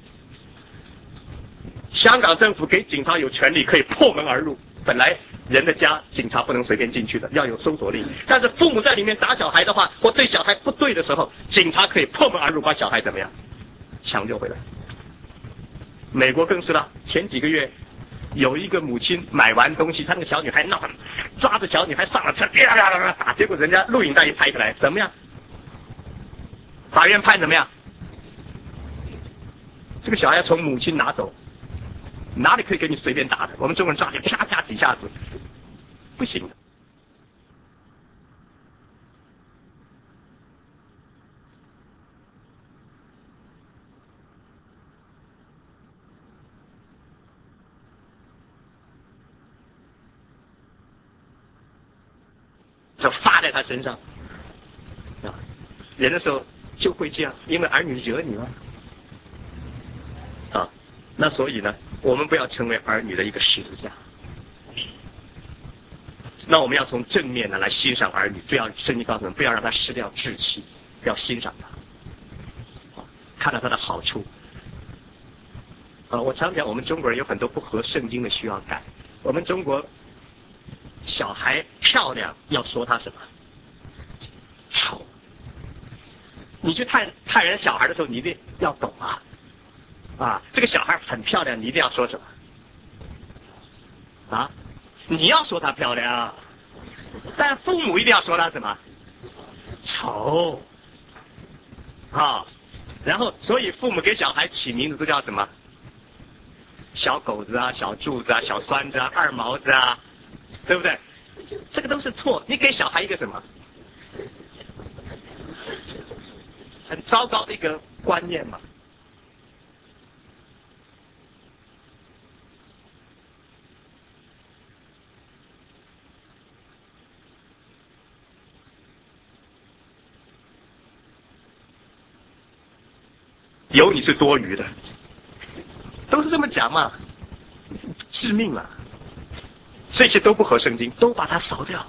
香港政府给警察有权利可以破门而入，本来人的家警察不能随便进去的，要有搜索令。但是父母在里面打小孩的话，或对小孩不对的时候，警察可以破门而入，把小孩怎么样抢救回来。美国更是了，前几个月有一个母亲买完东西，她那个小女孩闹，抓着小女孩上了车，啪啪啪打，结果人家录影带一拍下来，怎么样？法院判怎么样？这个小孩从母亲拿走，哪里可以给你随便打的？我们中国人抓起啪啪几下子，不行的。就发在他身上啊！人的时候就会这样，因为儿女惹你了啊。那所以呢，我们不要成为儿女的一个十字架。那我们要从正面呢来欣赏儿女，不要圣经告诉我们，不要让他失掉志气，要欣赏他，看到他的好处。啊，我常讲，我们中国人有很多不合圣经的需要改。我们中国小孩漂亮，要说他什么？丑。你去看看人小孩的时候，你一定要懂啊！啊，这个小孩很漂亮，你一定要说什么？啊，你要说她漂亮，但父母一定要说她什么？丑。啊，然后所以父母给小孩起名字都叫什么？小狗子啊，小柱子啊，小栓子啊，二毛子啊。对不对？这个都是错。你给小孩一个什么很糟糕的一个观念嘛？ 有你是多余的，都是这么讲嘛，致命了。这些都不合圣经，都把它扫掉。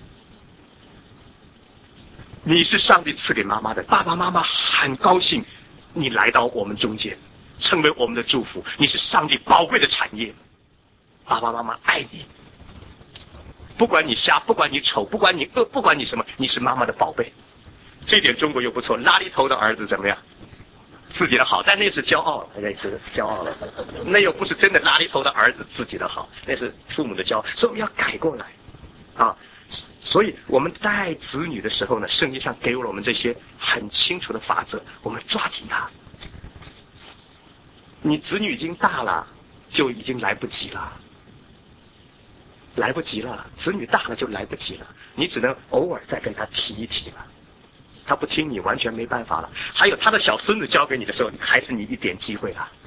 你是上帝赐给妈妈的，爸爸妈妈很高兴你来到我们中间，成为我们的祝福。你是上帝宝贵的产业，爸爸妈妈爱你，不管你瞎，不管你丑，不管你恶，不管你什么，你是妈妈的宝贝。这点中国又不错，垃圾头的儿子怎么样？自己的好，但那是骄傲了，那是骄傲了，那又不是真的垃圾头的儿子自己的好，那是父母的骄傲，所以我们要改过来啊！所以我们带子女的时候呢，圣经上给了我们这些很清楚的法则，我们抓紧它。你子女已经大了，就已经来不及了，来不及了，子女大了就来不及了，你只能偶尔再跟他提一提了。他不听你，完全没办法了。还有他的小孙子交给你的时候，还是你一点机会了。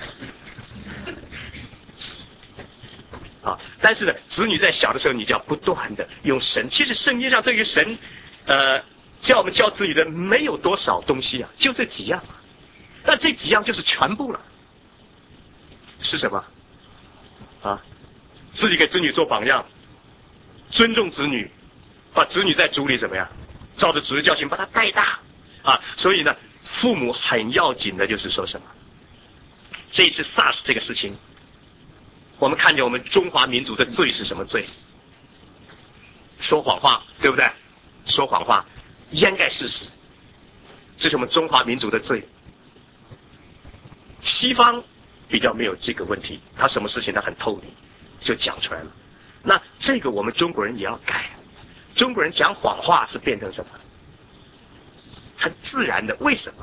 啊！但是呢，子女在小的时候，你就要不断的用神。其实圣经上对于神，呃，叫我们教子女的没有多少东西啊，就这几样。那这几样就是全部了。是什么？啊，自己给子女做榜样，尊重子女，把子女在主里怎么样？照着主的教训把他带大啊！所以呢，父母很要紧的就是说什么？这一次 SARS 这个事情，我们看见我们中华民族的罪是什么罪？说谎话，对不对？说谎话，掩盖事实，这是我们中华民族的罪。西方比较没有这个问题，他什么事情他很透明，就讲出来了。那这个我们中国人也要改。中国人讲谎话是变成什么？很自然的，为什么？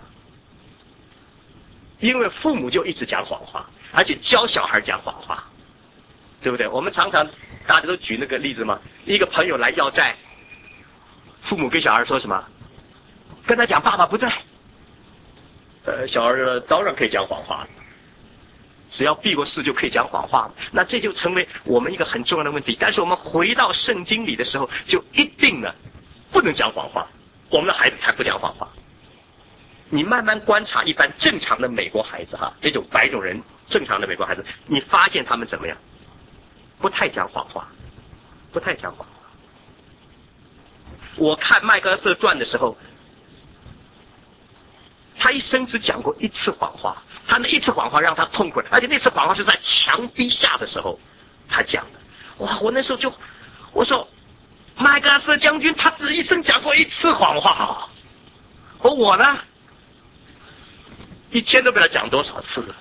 因为父母就一直讲谎话，而且教小孩讲谎话，对不对？我们常常大家都举那个例子嘛，一个朋友来要债，父母跟小孩说什么？跟他讲爸爸不在。呃，小孩说当然可以讲谎话了，只要避过事就可以讲谎话了。那这就成为我们一个很重要的问题。但是我们回到圣经里的时候，就一定呢不能讲谎话，我们的孩子才不讲谎话。你慢慢观察一般正常的美国孩子哈，这种白种人正常的美国孩子，你发现他们怎么样？不太讲谎话，不太讲谎话。我看麦克阿瑟传的时候，他一生只讲过一次谎话，他那一次谎话让他痛苦，而且那次谎话是在强逼下的时候他讲的。哇！我那时候就我说，麦克阿瑟将军他只一生讲过一次谎话，而我呢，一天都不知道讲多少次了。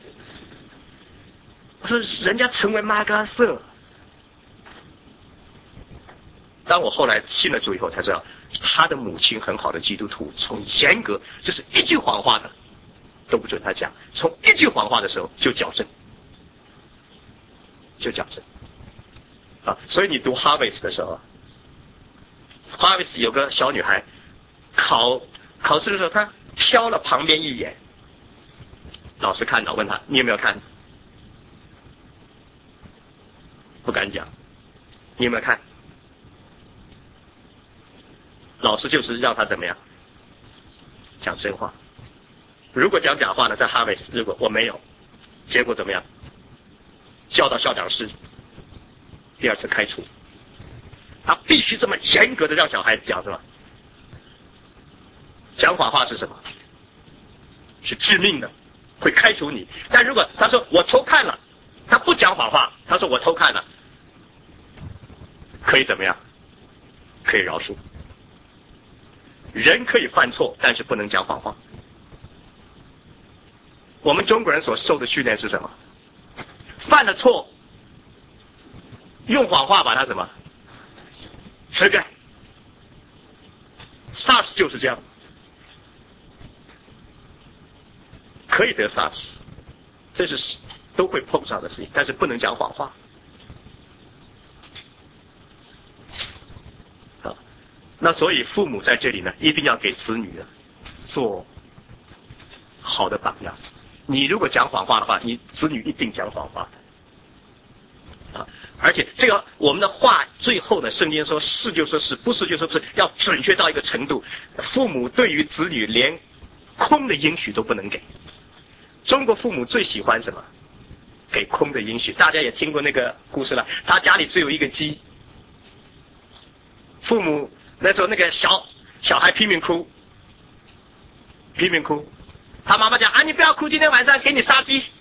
我说人家成为麦克阿瑟，当我后来信了主以后才知道，他的母亲很好的基督徒，从严格就是一句谎话的都不准他讲，从一句谎话的时候就矫正，就矫正啊！所以你读 Harvest 的时候 ，Harvest 有个小女孩考考试的时候，她瞟了旁边一眼，老师看到问她你有没有看？不敢讲，你有没有看？老师就是让他怎么样讲真话。如果讲假话呢，在哈维斯，如果我没有，结果怎么样？叫到校长室，第二次开除。他必须这么严格的让小孩子讲，是吧？讲谎话是什么？是致命的，会开除你。但如果他说我偷看了，他不讲谎话，他说我偷看了，可以怎么样？可以饶恕。人可以犯错，但是不能讲谎话。我们中国人所受的训练是什么？犯了错，用谎话把它什么遮盖。SARS 就是这样，可以得 SARS， 这是都会碰上的事情，但是不能讲谎话。那所以父母在这里呢，一定要给子女呢做好的榜样。你如果讲谎话的话，你子女一定讲谎话的啊！而且这个我们的话最后呢，圣经说是就说是，不是就说不是，要准确到一个程度，父母对于子女连空的应许都不能给， 中国父母最喜欢什么？给空的应许。大家也听过那个故事了，他家里只有一个鸡，父母那时候那个小小孩拼命哭，拼命哭，他妈妈讲啊，你不要哭，今天晚上给你杀鸡。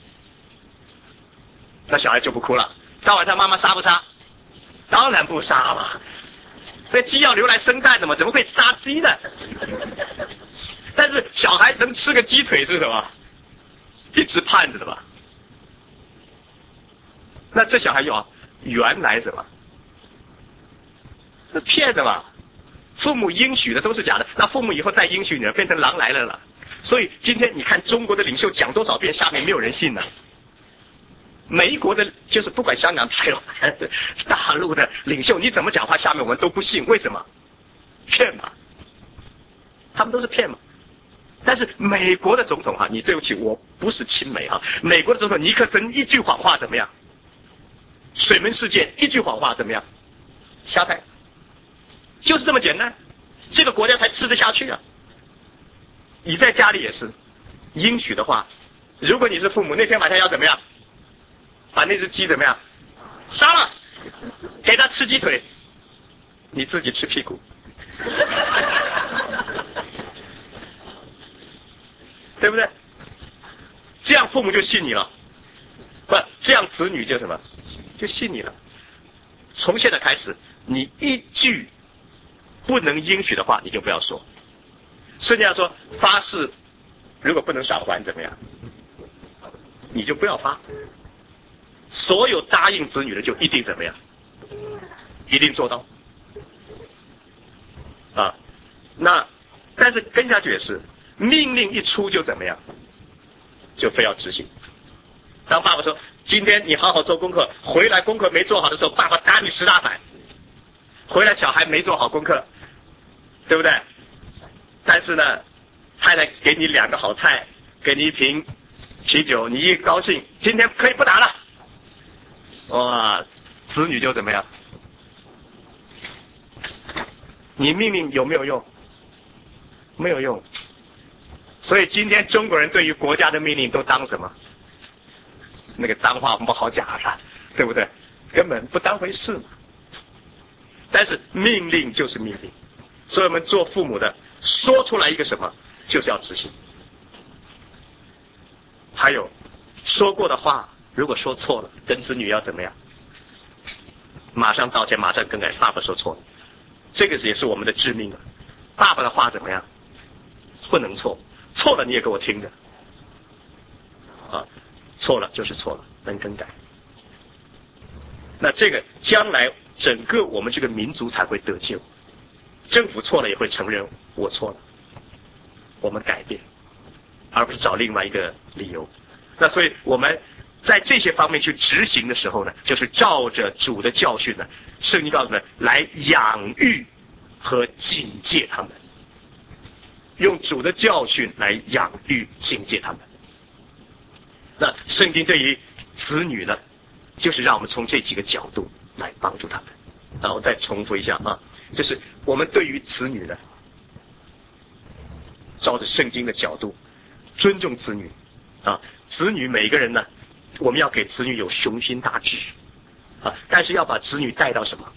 那小孩就不哭了。到晚上妈妈杀不杀？当然不杀嘛，这鸡要留来生蛋的嘛，怎么会杀鸡呢？但是小孩能吃个鸡腿是什么？一直盼着的吧。那这小孩有原来什么？是骗的嘛？父母应许的都是假的，那父母以后再应许你了，变成狼来了了。所以今天你看中国的领袖讲多少遍，下面没有人信呢。每一国的，就是不管香港、台湾、大陆的领袖，你怎么讲话，下面我们都不信。为什么？骗嘛，他们都是骗嘛。但是美国的总统哈，你对不起，我不是亲美哈。美国的总统尼克森一句谎话怎么样？水门事件一句谎话怎么样？下台，就是这么简单，这个国家才吃得下去啊。你在家里也是，应许的话，如果你是父母，那天晚上要怎么样？把那只鸡怎么样？杀了，给他吃鸡腿，你自己吃屁股。对不对？这样父母就信你了，不，这样子女就什么？就信你了。从现在开始，你一句不能应许的话，你就不要说。甚至要说发誓，如果不能少还怎么样，你就不要发。所有答应子女的就一定怎么样？一定做到。啊，那但是跟下去也是。命令一出就怎么样？就非要执行。当爸爸说今天你好好做功课，回来功课没做好的时候，爸爸打你十大板。回来小孩没做好功课，对不对？但是呢，太太给你两个好菜，给你一瓶啤酒，你一高兴，今天可以不打了。哇，子女就怎么样？你命令有没有用？没有用。所以今天中国人对于国家的命令都当什么？那个脏话不好讲了，对不对？根本不当回事嘛。但是命令就是命令，所以我们做父母的说出来一个什么，就是要执行。还有说过的话，如果说错了，跟子女要怎么样？马上道歉，马上更改。爸爸说错了，这个也是我们的致命了。爸爸的话怎么样？不能错。错了你也给我听着，啊，错了就是错了，能更改。那这个将来整个我们这个民族才会得救，政府错了也会承认我错了，我们改变，而不是找另外一个理由。那所以我们在这些方面去执行的时候呢，就是照着主的教训呢，圣经告诉我们来养育和警戒他们。用主的教训来养育警戒他们。那圣经对于子女呢，就是让我们从这几个角度来帮助他们。啊，我再重复一下啊，就是我们对于子女呢，照着圣经的角度尊重子女啊，子女每个人呢，我们要给子女有雄心大志啊，但是要把子女带到什么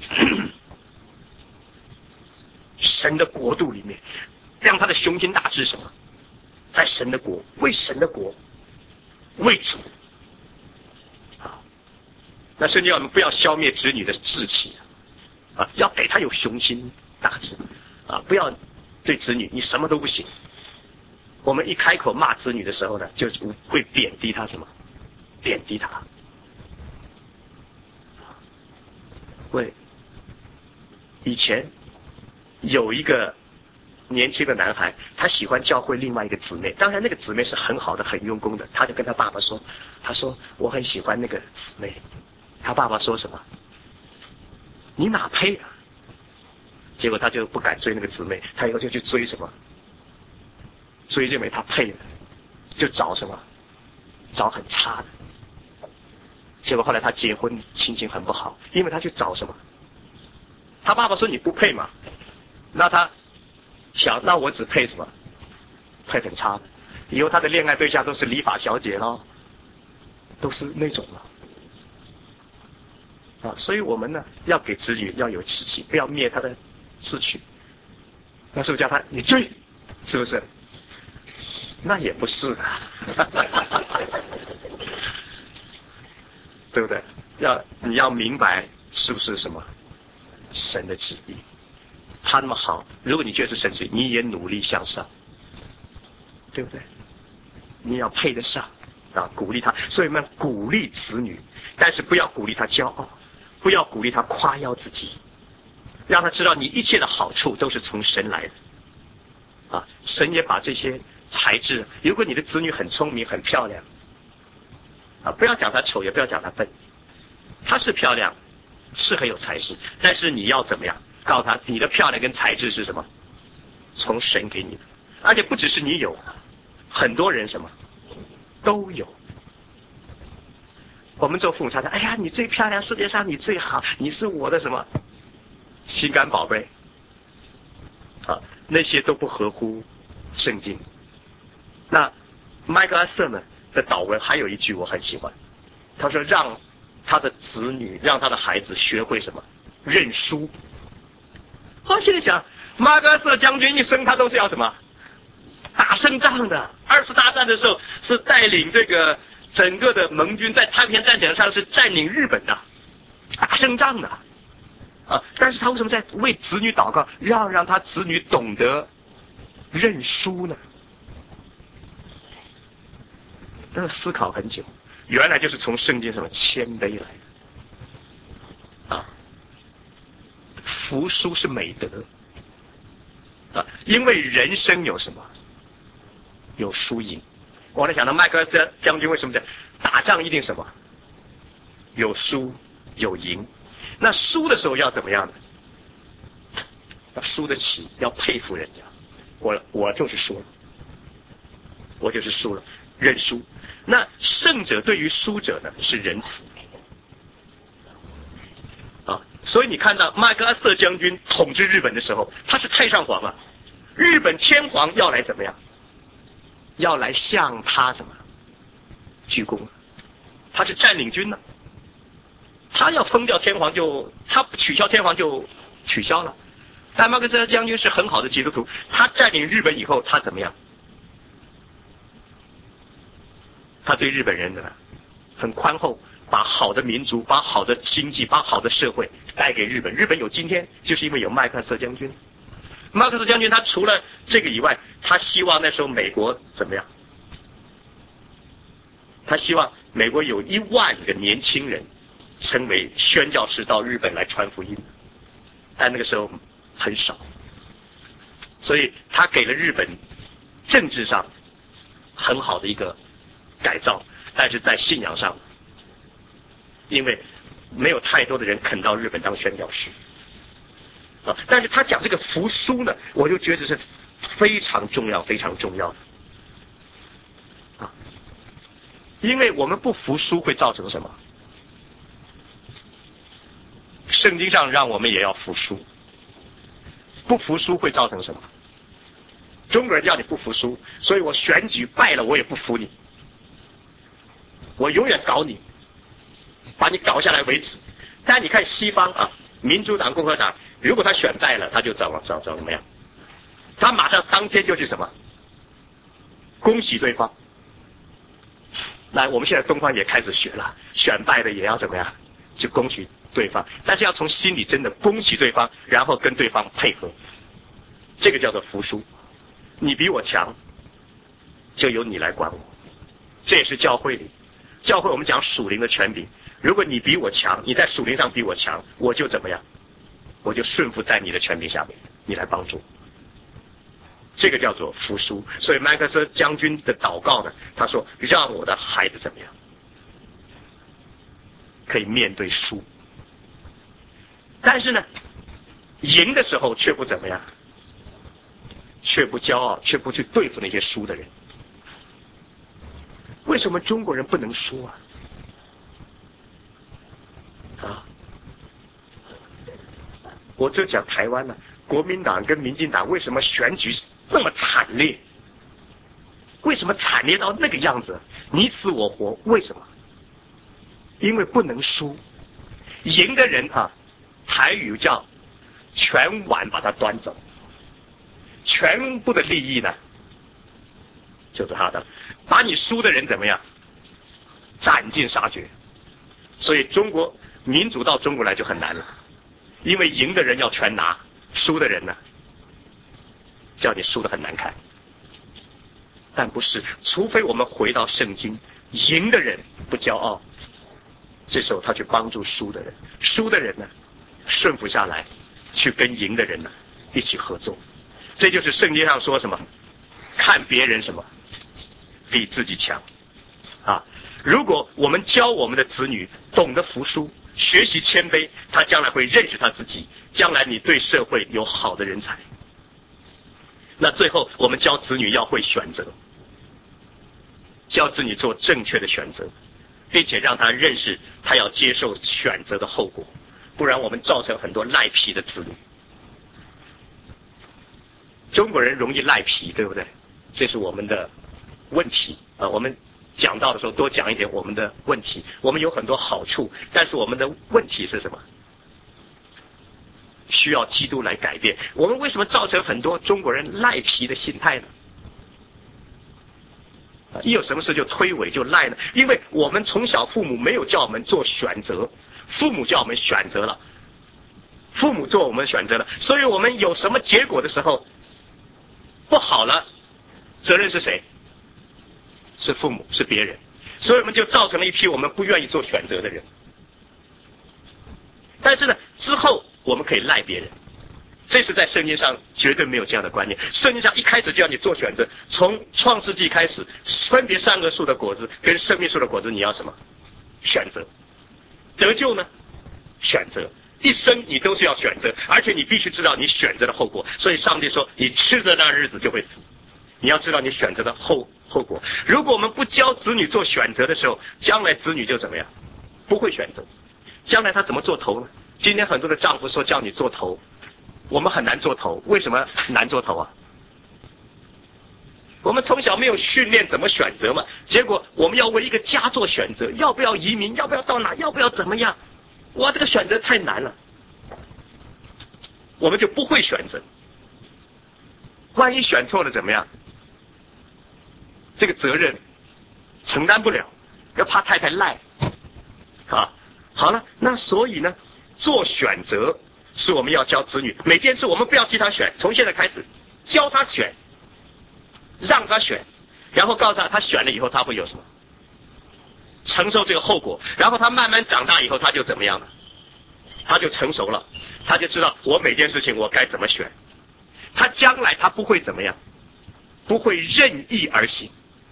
神的国度里面。让他的雄心大志什么？在神的国，为神的国，为主。啊，那圣经我们不要消灭子女的志气啊，要给他有雄心大志啊，不要对子女你什么都不行。我们一开口骂子女的时候呢，就会贬低他什么？贬低他。喂，以前有一个年轻的男孩，他喜欢教会另外一个姊妹，当然那个姊妹是很好的很用功的，他就跟他爸爸说，他说我很喜欢那个姊妹。他爸爸说什么？你哪配啊？结果他就不敢追那个姊妹，他以后就去追什么？追认为他配的，就找什么？找很差的。结果后来他结婚心情很不好，因为他去找什么？他爸爸说你不配嘛，那他想，那我只配什么？配很差的。 以后他的恋爱对象都是理发小姐咯，都是那种了。啊，所以我们呢要给子女要有志气，不要灭他的志趣。那是不是叫他你追？是不是？那也不是啊，对不对？要你要明白是不是什么神的旨意？他那么好，如果你觉得是神旨意，你也努力向上，对不对？你要配得上啊，鼓励他。所以我们鼓励子女，但是不要鼓励他骄傲，不要鼓励他夸耀自己，让他知道你一切的好处都是从神来的。啊，神也把这些才智，如果你的子女很聪明很漂亮，啊，不要讲他丑，也不要讲他笨，他是漂亮，是很有才智，但是你要怎么样？告诉他，你的漂亮跟才智是什么？从神给你的，而且不只是你有，很多人什么都有。我们做父母常常，哎呀，你最漂亮，世界上你最好，你是我的什么心肝宝贝啊？那些都不合乎圣经。那麦克阿瑟呢的祷文还有一句我很喜欢，他说让他的子女，让他的孩子学会什么？认输。我现在想，麦克阿瑟将军一生他都是要什么？打胜仗的。二次大战的时候是带领这个整个的盟军在太平洋战场上是占领日本的，打胜仗的啊！但是他为什么在为子女祷告，让让他子女懂得认输呢？那思考很久，原来就是从圣经什么谦卑来的啊！服输是美德啊，因为人生有什么？有输赢。我在想到麦克阿瑟将军为什么在打仗一定什么？有输有赢。那输的时候要怎么样呢？要输得起，要佩服人家。我我就是输了，我就是输了，认输。那胜者对于输者呢是仁慈啊。所以你看到麦克阿瑟将军统治日本的时候，他是太上皇啊，日本天皇要来怎么样？要来向他什么鞠躬？他是占领军呢，他要封掉天皇就他取消天皇就取消了。但麦克阿瑟将军是很好的基督徒，他占领日本以后，他怎么样？他对日本人呢很宽厚，把好的民族、把好的经济、把好的社会带给日本。日本有今天，就是因为有麦克阿瑟将军。麦克阿瑟将军他除了这个以外，他希望那时候美国怎么样？他希望美国有一万个年轻人成为宣教士到日本来传福音，但那个时候很少，所以他给了日本政治上很好的一个改造，但是在信仰上，因为没有太多的人肯到日本当宣教士啊。但是他讲这个服输呢，我就觉得是非常重要、非常重要的啊，因为我们不服输会造成什么？圣经上让我们也要服输，不服输会造成什么？中国人要你不服输，所以我选举败了我也不服你，我永远搞你，把你搞下来为止。但你看西方啊，民主党、共和党，如果他选败了，他就怎么怎怎么样？他马上当天就去什么？恭喜对方。那我们现在东方也开始学了，选败了也要怎么样？就恭喜对方，但是要从心里真的恭喜对方，然后跟对方配合，这个叫做服输。你比我强，就由你来管我。这也是教会里，教会我们讲属灵的权柄。如果你比我强，你在属灵上比我强，我就怎么样？我就顺服在你的权柄下面，你来帮助。这个叫做服输。所以麦克斯将军的祷告呢，他说让我的孩子怎么样？可以面对输，但是呢，赢的时候却不怎么样，却不骄傲，却不去对付那些输的人。为什么中国人不能输啊？啊，我就讲台湾呢、啊，国民党跟民进党为什么选举这么惨烈？ 为什么惨烈到那个样子？你死我活，为什么？因为不能输，赢的人啊，台语叫全碗把他端走，全部的利益呢就是他的，把你输的人怎么样？斩尽杀绝。所以中国民主到中国来就很难了，因为赢的人要全拿，输的人呢叫你输得很难看。但不是，除非我们回到圣经，赢的人不骄傲，这时候他去帮助输的人，输的人呢顺服下来，去跟赢的人呢一起合作。这就是圣经上说什么，看别人什么比自己强啊！如果我们教我们的子女懂得服输，学习谦卑，他将来会认识他自己，将来你对社会有好的人才。那最后我们教子女要会选择，教子女做正确的选择，并且让他认识他要接受选择的后果，不然我们造成很多赖皮的子女。中国人容易赖皮，对不对？这是我们的问题啊！我们讲到的时候多讲一点我们的问题。我们有很多好处，但是我们的问题是什么？需要基督来改变。我们为什么造成很多中国人赖皮的心态呢？一有什么事就推诿就赖呢？因为我们从小父母没有叫我们做选择，父母叫我们选择了，父母做我们选择了，所以我们有什么结果的时候不好了，责任是谁？是父母，是别人。所以我们就造成了一批我们不愿意做选择的人。但是呢，之后我们可以赖别人，这是在圣经上绝对没有这样的观念。圣经上一开始就要你做选择，从创世纪开始，分别善恶树的果子跟生命树的果子，你要什么？选择。得救呢？选择。一生你都是要选择，而且你必须知道你选择的后果。所以上帝说，你吃的那日子就会死。你要知道你选择的后后果。如果我们不教子女做选择的时候，将来子女就怎么样？不会选择。将来他怎么做头呢？今天很多的丈夫说叫你做头，我们很难做头。为什么难做头啊？我们从小没有训练怎么选择嘛，结果我们要为一个家做选择，要不要移民，要不要到哪，要不要怎么样，哇，这个选择太难了，我们就不会选择。万一选错了怎么样？这个责任承担不了，要怕太太赖啊。好了，那所以呢，做选择是我们要教子女，每件事我们不要替他选，从现在开始教他选，让他选，然后告诉他他选了以后他会有什么，承受这个后果，然后他慢慢长大以后他就怎么样了，他就成熟了，他就知道我每件事情我该怎么选，他将来他不会怎么样，不会任意而行。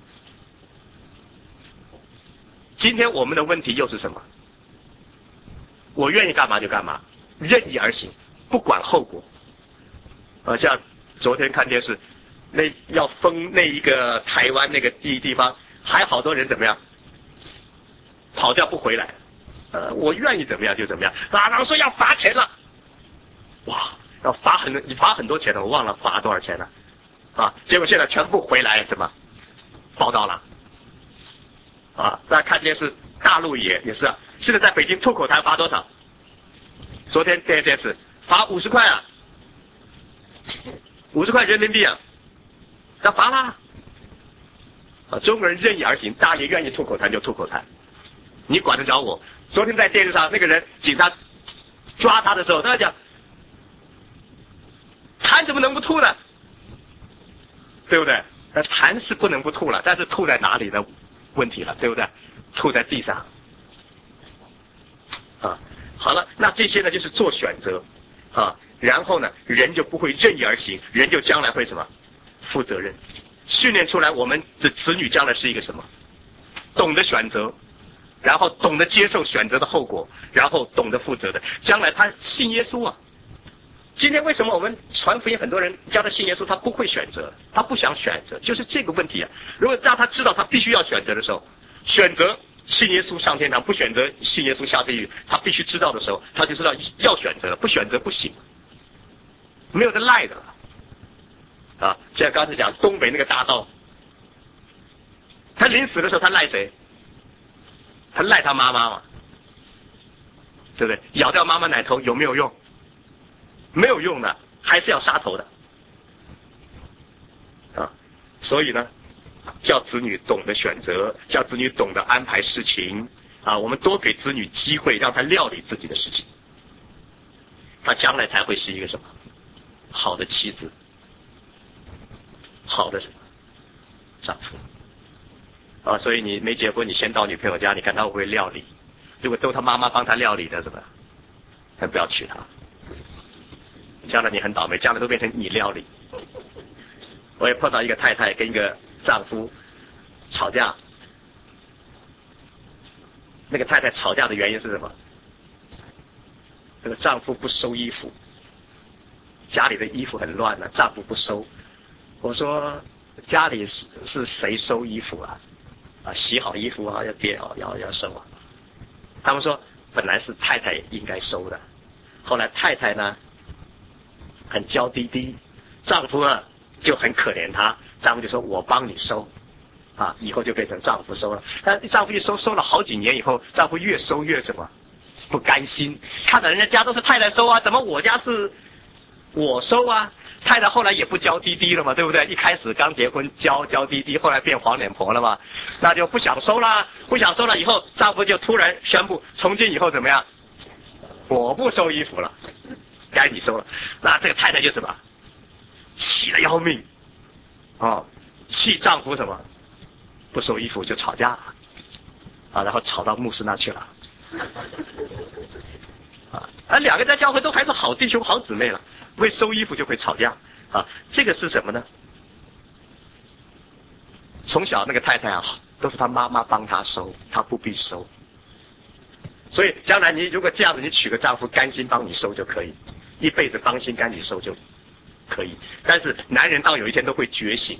今天我们的问题又是什么？我愿意干嘛就干嘛，任意而行，不管后果。呃，像昨天看电视，那要封那一个台湾那个地地方，还好多人怎么样，跑掉不回来。呃，我愿意怎么样就怎么样。啊，然后说要罚钱了，哇，要罚很你罚很多钱了，我忘了罚多少钱了，啊，结果现在全部回来怎么报道了。啊，大家看电视，大陆也也是啊。现在在北京吐口痰罚多少？昨天电电视罚五十块啊，五十块人民币啊，要罚啦。啊，中国人任意而行，大爷愿意吐口痰就吐口痰，你管得着我？昨天在电视上那个人，警察抓他的时候，他讲，痰怎么能不吐呢？对不对？那痰是不能不吐了，但是吐在哪里的问题了，对不对？吐在地上。啊，好了，那这些呢就是做选择啊，然后呢人就不会任意而行，人就将来会什么负责任，训练出来我们的子女将来是一个什么，懂得选择，然后懂得接受选择的后果，然后懂得负责的，将来他信耶稣啊。今天为什么我们传福音很多人教他信耶稣，他不会选择，他不想选择，就是这个问题啊。如果让他知道他必须要选择的时候，选择信耶稣上天堂，不选择信耶稣下地狱，他必须知道的时候，他就知道要选择了，不选择不行，没有得赖的了啊。像刚才讲东北那个大道， 他临死的时候他赖谁？他赖他妈妈嘛，对不对？咬掉妈妈奶头有没有用？没有用的，还是要杀头的啊！所以呢，叫子女懂得选择，叫子女懂得安排事情啊！我们多给子女机会，让他料理自己的事情，他将来才会是一个什么好的妻子，好的什么丈夫啊！所以你没结婚，你先到女朋友家，你看她会不会料理？如果都他妈妈帮他料理的，怎么？那不要娶她。将来你很倒霉，将来都变成你料理。我也碰到一个太太跟一个丈夫吵架，那个太太吵架的原因是什么？那个丈夫不收衣服，家里的衣服很乱了，丈夫不收。我说家里是是谁收衣服啊？啊，洗好衣服啊，要叠好，要要收啊。他们说本来是太太应该收的，后来太太呢很娇滴滴，丈夫呢就很可怜她，丈夫就说我帮你收啊，以后就变成丈夫收了。但丈夫一收收了好几年以后，丈夫越收越什么不甘心，看到人家家都是太太收啊，怎么我家是我收啊？太太后来也不娇滴滴了嘛，对不对？一开始刚结婚娇娇滴滴，后来变黄脸婆了嘛，那就不想收啦，不想收了以后，丈夫就突然宣布从今以后怎么样？我不收衣服了，该你收了。那这个太太就什么？气得要命啊！气丈夫什么？不收衣服就吵架了啊，然后吵到牧师那去了啊，而两个在教会都还是好弟兄好姊妹了，为收衣服就会吵架啊。这个是什么呢？从小那个太太啊，都是她妈妈帮她收，她不必收。所以将来你如果这样子，你娶个丈夫甘心帮你收就可以，一辈子帮心甘你收就可以。但是男人到有一天都会觉醒，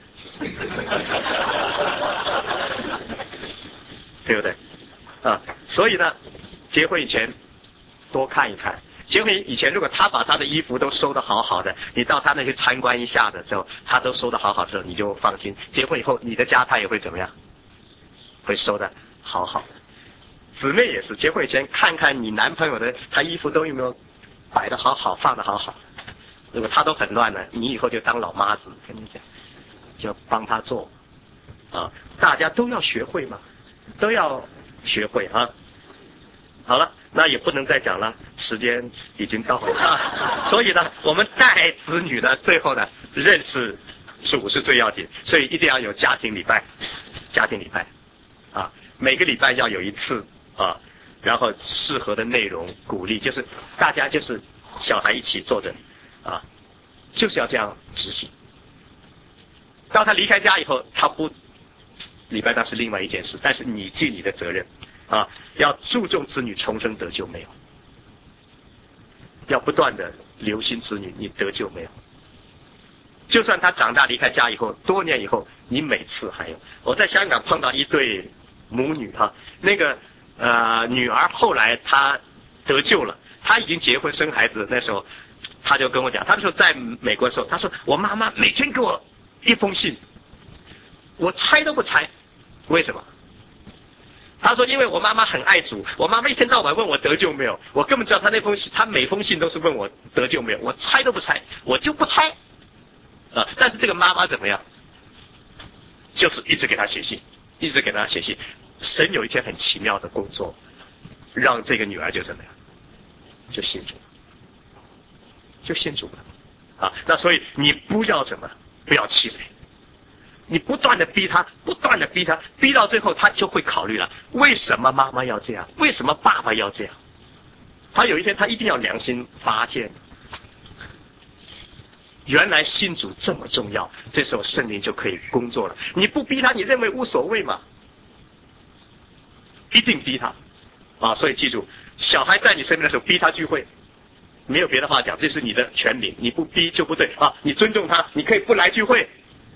对不对？啊，所以呢，结婚以前多看一看。结婚以前，如果他把他的衣服都收得好好的，你到他那去参观一下的时候，他都收得好好的时候，你就放心。结婚以后，你的家他也会怎么样？会收得好好的。姊妹也是，结婚以前看看你男朋友的他衣服都有没有摆得好好，放得好好。如果他都很乱了，你以后就当老妈子，跟你讲，就帮他做啊。大家都要学会嘛，都要学会啊。好了，那也不能再讲了，时间已经到了、啊、所以呢，我们带子女呢，最后呢，认识主是最要紧，所以一定要有家庭礼拜，家庭礼拜啊，每个礼拜要有一次啊，然后适合的内容鼓励，就是大家就是小孩一起坐着啊，就是要这样执行。当他离开家以后，他不礼拜那是另外一件事，但是你尽你的责任啊，要注重子女重生得救没有，要不断的留心子女，你得救没有。就算他长大离开家以后，多年以后，你每次还有。我在香港碰到一对母女哈，那个呃女儿后来她得救了，她已经结婚生孩子，那时候她就跟我讲，她那时候在美国的时候，她说我妈妈每天给我一封信，我拆都不拆，为什么？他说因为我妈妈很爱主，我妈妈一天到晚问我得救没有，我根本知道她那封信，她每封信都是问我得救没有，我拆都不拆，我就不拆啊。但是这个妈妈怎么样？就是一直给她写信，一直给她写信。神有一天很奇妙的工作，让这个女儿就怎么样，就信主了，就信主了啊。那所以你不要怎么，不要气馁。你不断的逼他，不断的逼他，逼到最后他就会考虑了，为什么妈妈要这样？为什么爸爸要这样？他有一天他一定要良心发现，原来信主这么重要，这时候圣灵就可以工作了。你不逼他，你认为无所谓嘛？一定逼他啊！所以记住，小孩在你身边的时候逼他聚会，没有别的话讲，这是你的权利，你不逼就不对啊！你尊重他，你可以不来聚会。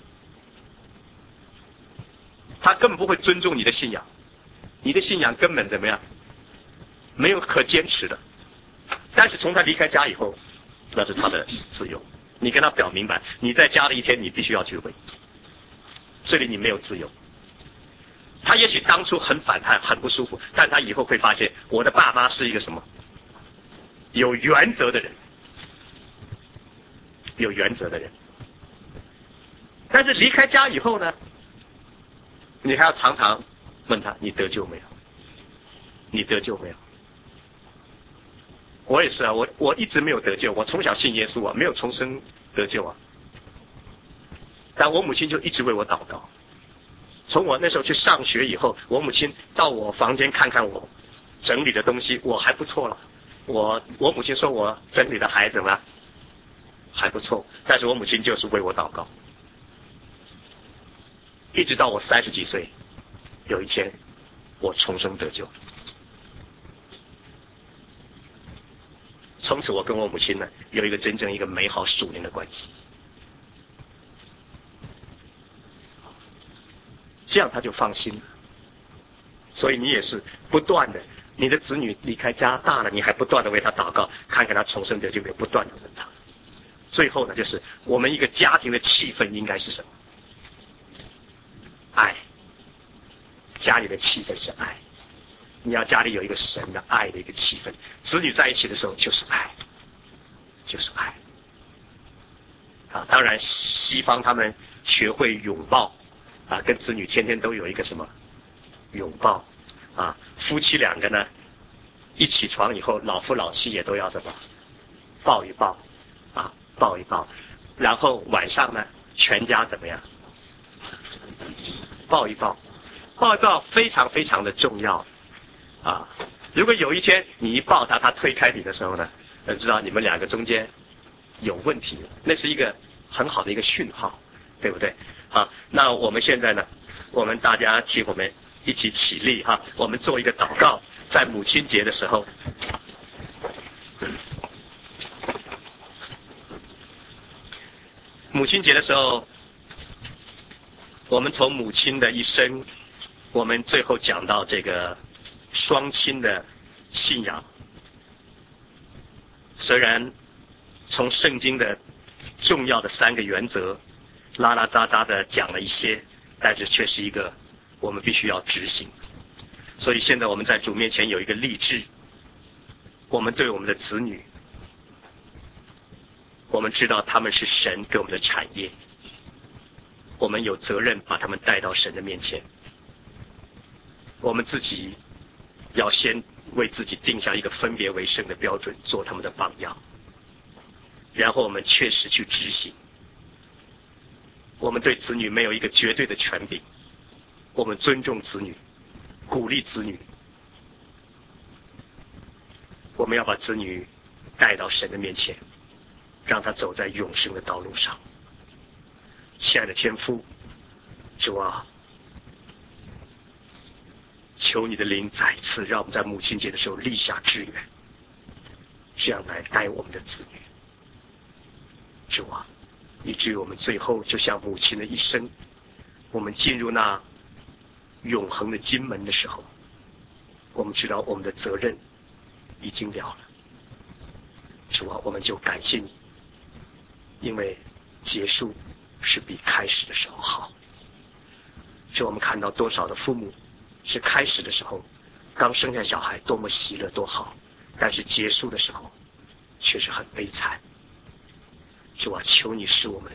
他根本不会尊重你的信仰，你的信仰根本怎么样？没有可坚持的。但是从他离开家以后，那是他的自由。你跟他表明白，你在家的一天，你必须要聚会，这里你没有自由他也许当初很反叛很不舒服，但他以后会发现我的爸妈是一个什么有原则的人，有原则的人。但是离开家以后呢，你还要常常问他，你得救没有？你得救没有？我也是啊，我我一直没有得救，我从小信耶稣啊，没有重生得救啊。但我母亲就一直为我祷告。从我那时候去上学以后，我母亲到我房间看看我整理的东西，我还不错了。我我母亲说我整理的还怎么样？还不错。但是我母亲就是为我祷告，一直到我三十几岁，有一天我重生得救。从此我跟我母亲呢有一个真正一个美好属灵的关系，这样他就放心了。所以你也是不断的，你的子女离开家大了，你还不断的为他祷告，看看他重生得救没有，不断的问他。最后呢，就是我们一个家庭的气氛应该是什么？爱。家里的气氛是爱。你要家里有一个神的爱的一个气氛，子女在一起的时候就是爱，就是爱啊！当然，西方他们学会拥抱啊，跟子女天天都有一个什么拥抱啊？夫妻两个呢，一起床以后，老夫老妻也都要什么抱一抱啊，抱一抱，然后晚上呢，全家怎么样抱一抱，抱一抱非常非常的重要。啊，如果有一天你一抱他，他推开你的时候呢，呃，知道你们两个中间有问题，那是一个很好的一个讯号，对不对？啊，那我们现在呢，我们大家请我们一起起立哈，我们做一个祷告，在母亲节的时候，母亲节的时候，我们从母亲的一生，我们最后讲到这个双亲的信仰，虽然从圣经的重要的三个原则拉拉杂杂的讲了一些，但是却是一个我们必须要执行。所以现在我们在主面前有一个立志，我们对我们的子女，我们知道他们是神给我们的产业，我们有责任把他们带到神的面前，我们自己要先为自己定下一个分别为圣的标准，做他们的榜样，然后我们确实去执行。我们对子女没有一个绝对的权柄，我们尊重子女，鼓励子女，我们要把子女带到神的面前，让他走在永生的道路上。亲爱的天父，主啊，求你的灵再次让我们在母亲节的时候立下志愿，这样来带我们的子女。主啊，以至于我们最后就像母亲的一生，我们进入那永恒的金门的时候，我们知道我们的责任已经了了。主啊，我们就感谢你，因为结束是比开始的时候好。是我们看到多少的父母是开始的时候刚生下小孩多么喜乐多好，但是结束的时候却是很悲惨。主啊，求你使我们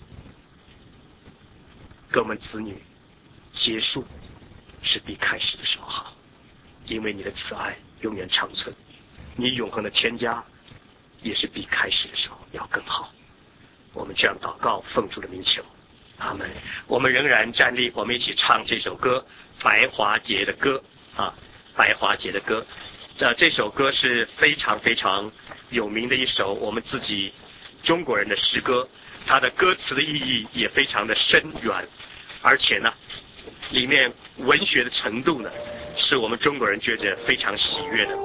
给我们子女结束是比开始的时候好，因为你的慈爱永远长存，你永恒的天家也是比开始的时候要更好。我们这样祷告，奉主的名求，阿们。我们仍然站立，我们一起唱这首歌，白华节的歌啊，白华节的歌。这这首歌是非常非常有名的一首我们自己中国人的诗歌，它的歌词的意义也非常的深远，而且呢，里面文学的程度呢，是我们中国人觉得非常喜悦的。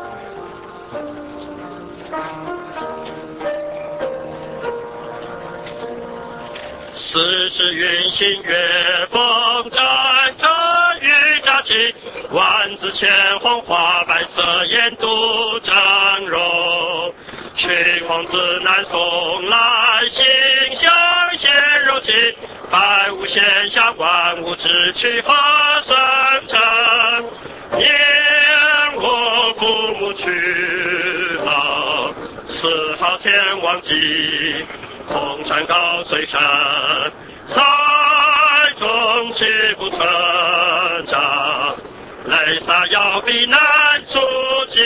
四时运行月风战阵雨乍起，万紫千红花白色烟都峥嵘。徐公子南送来，馨香献柔情，百物献下万物之失去和生成，念我父母去了，四号天王极，红山高水深，彩中泣不成长，泪洒腰臂难出尽，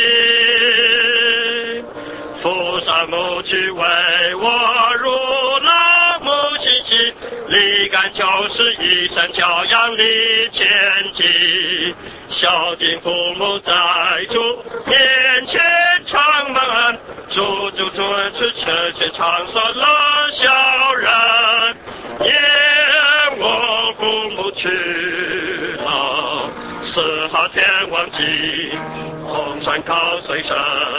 扶上母去为我如老母心系，力感就是一生教养力前进，孝敬父母在主面前常蒙恩，主主准是切切常说乐笑人，念我父母去了，四号天王极，红山高水深，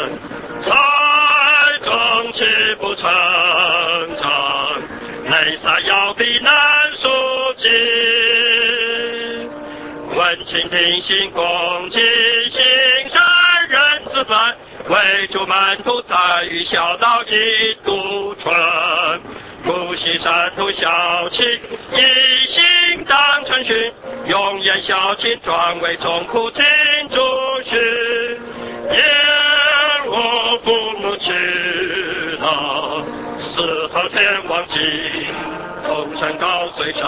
彩中泣不成长，泪洒腰臂难抒尽，问情听心恭敬心善人自焚，为主满途在于孝道基督纯，不惜山途孝气一心当成训，永远孝亲专为众苦听主训，念我父母去了，四号天王极，红山高水深，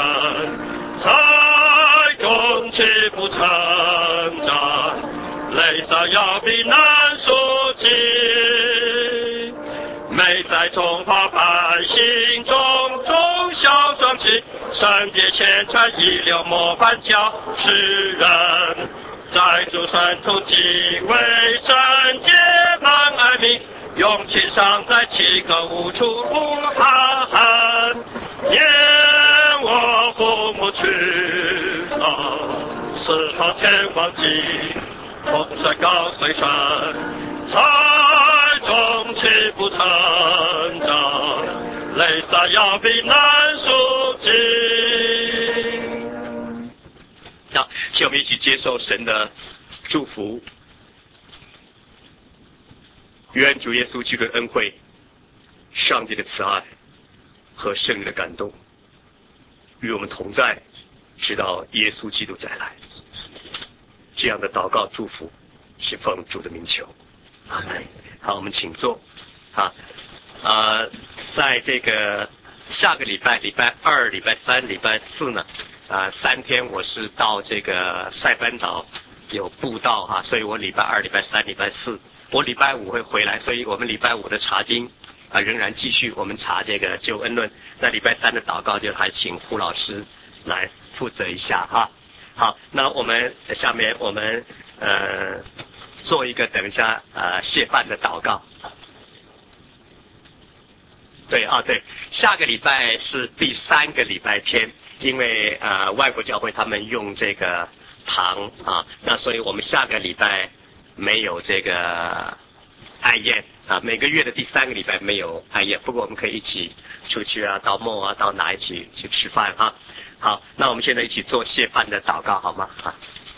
彩中泣不成长，泪洒腰臂难抒尽，美在中华百姓中忠孝双齐，圣洁虔诚一流模范教世人，在主神途即为圣洁满爱民，用情上在七个无处无憾恨，念我父母去了，四号天王极，红山高水深，彩中泣不成长，泪洒腰臂难抒尽。 好，请我们一起接受神的祝福，愿主耶稣基督的恩惠、上帝的慈爱和圣灵的感动与我们同在，直到耶稣基督再来。这样的祷告祝福是奉主的名求，阿门。好，我们请坐。好，呃，在这个下个礼拜，礼拜二、礼拜三、礼拜四呢，啊、呃，三天我是到这个塞班岛有布道哈、啊，所以我礼拜二、礼拜三、礼拜四，我礼拜五会回来，所以我们礼拜五的查经啊、呃、仍然继续，我们查这个救恩论。那礼拜三的祷告就还请胡老师来负责一下哈。好，那我们下面我们呃做一个等一下呃谢饭的祷告。对啊，对，下个礼拜是第三个礼拜天，因为呃外国教会他们用这个堂啊，那所以我们下个礼拜没有这个爱宴啊，每个月的第三个礼拜没有爱宴，不过我们可以一起出去啊，到梦啊，到哪一起去吃饭哈、啊。好，那我们现在一起做谢饭的祷告好吗？啊，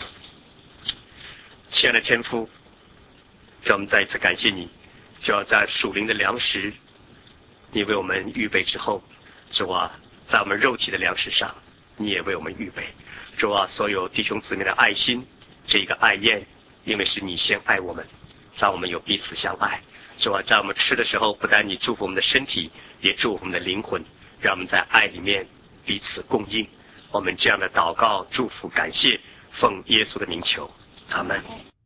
亲爱的天父，让我们再一次感谢你，就要在属灵的粮食你为我们预备之后，主啊，在我们肉体的粮食上你也为我们预备。主啊，所有弟兄姊妹的爱心，这个爱宴因为是你先爱我们，让我们有彼此相爱。主啊，在我们吃的时候，不但你祝福我们的身体，也祝福我们的灵魂，让我们在爱里面彼此供应。我们这样的祷告、祝福、感谢，奉耶稣的名求，阿们。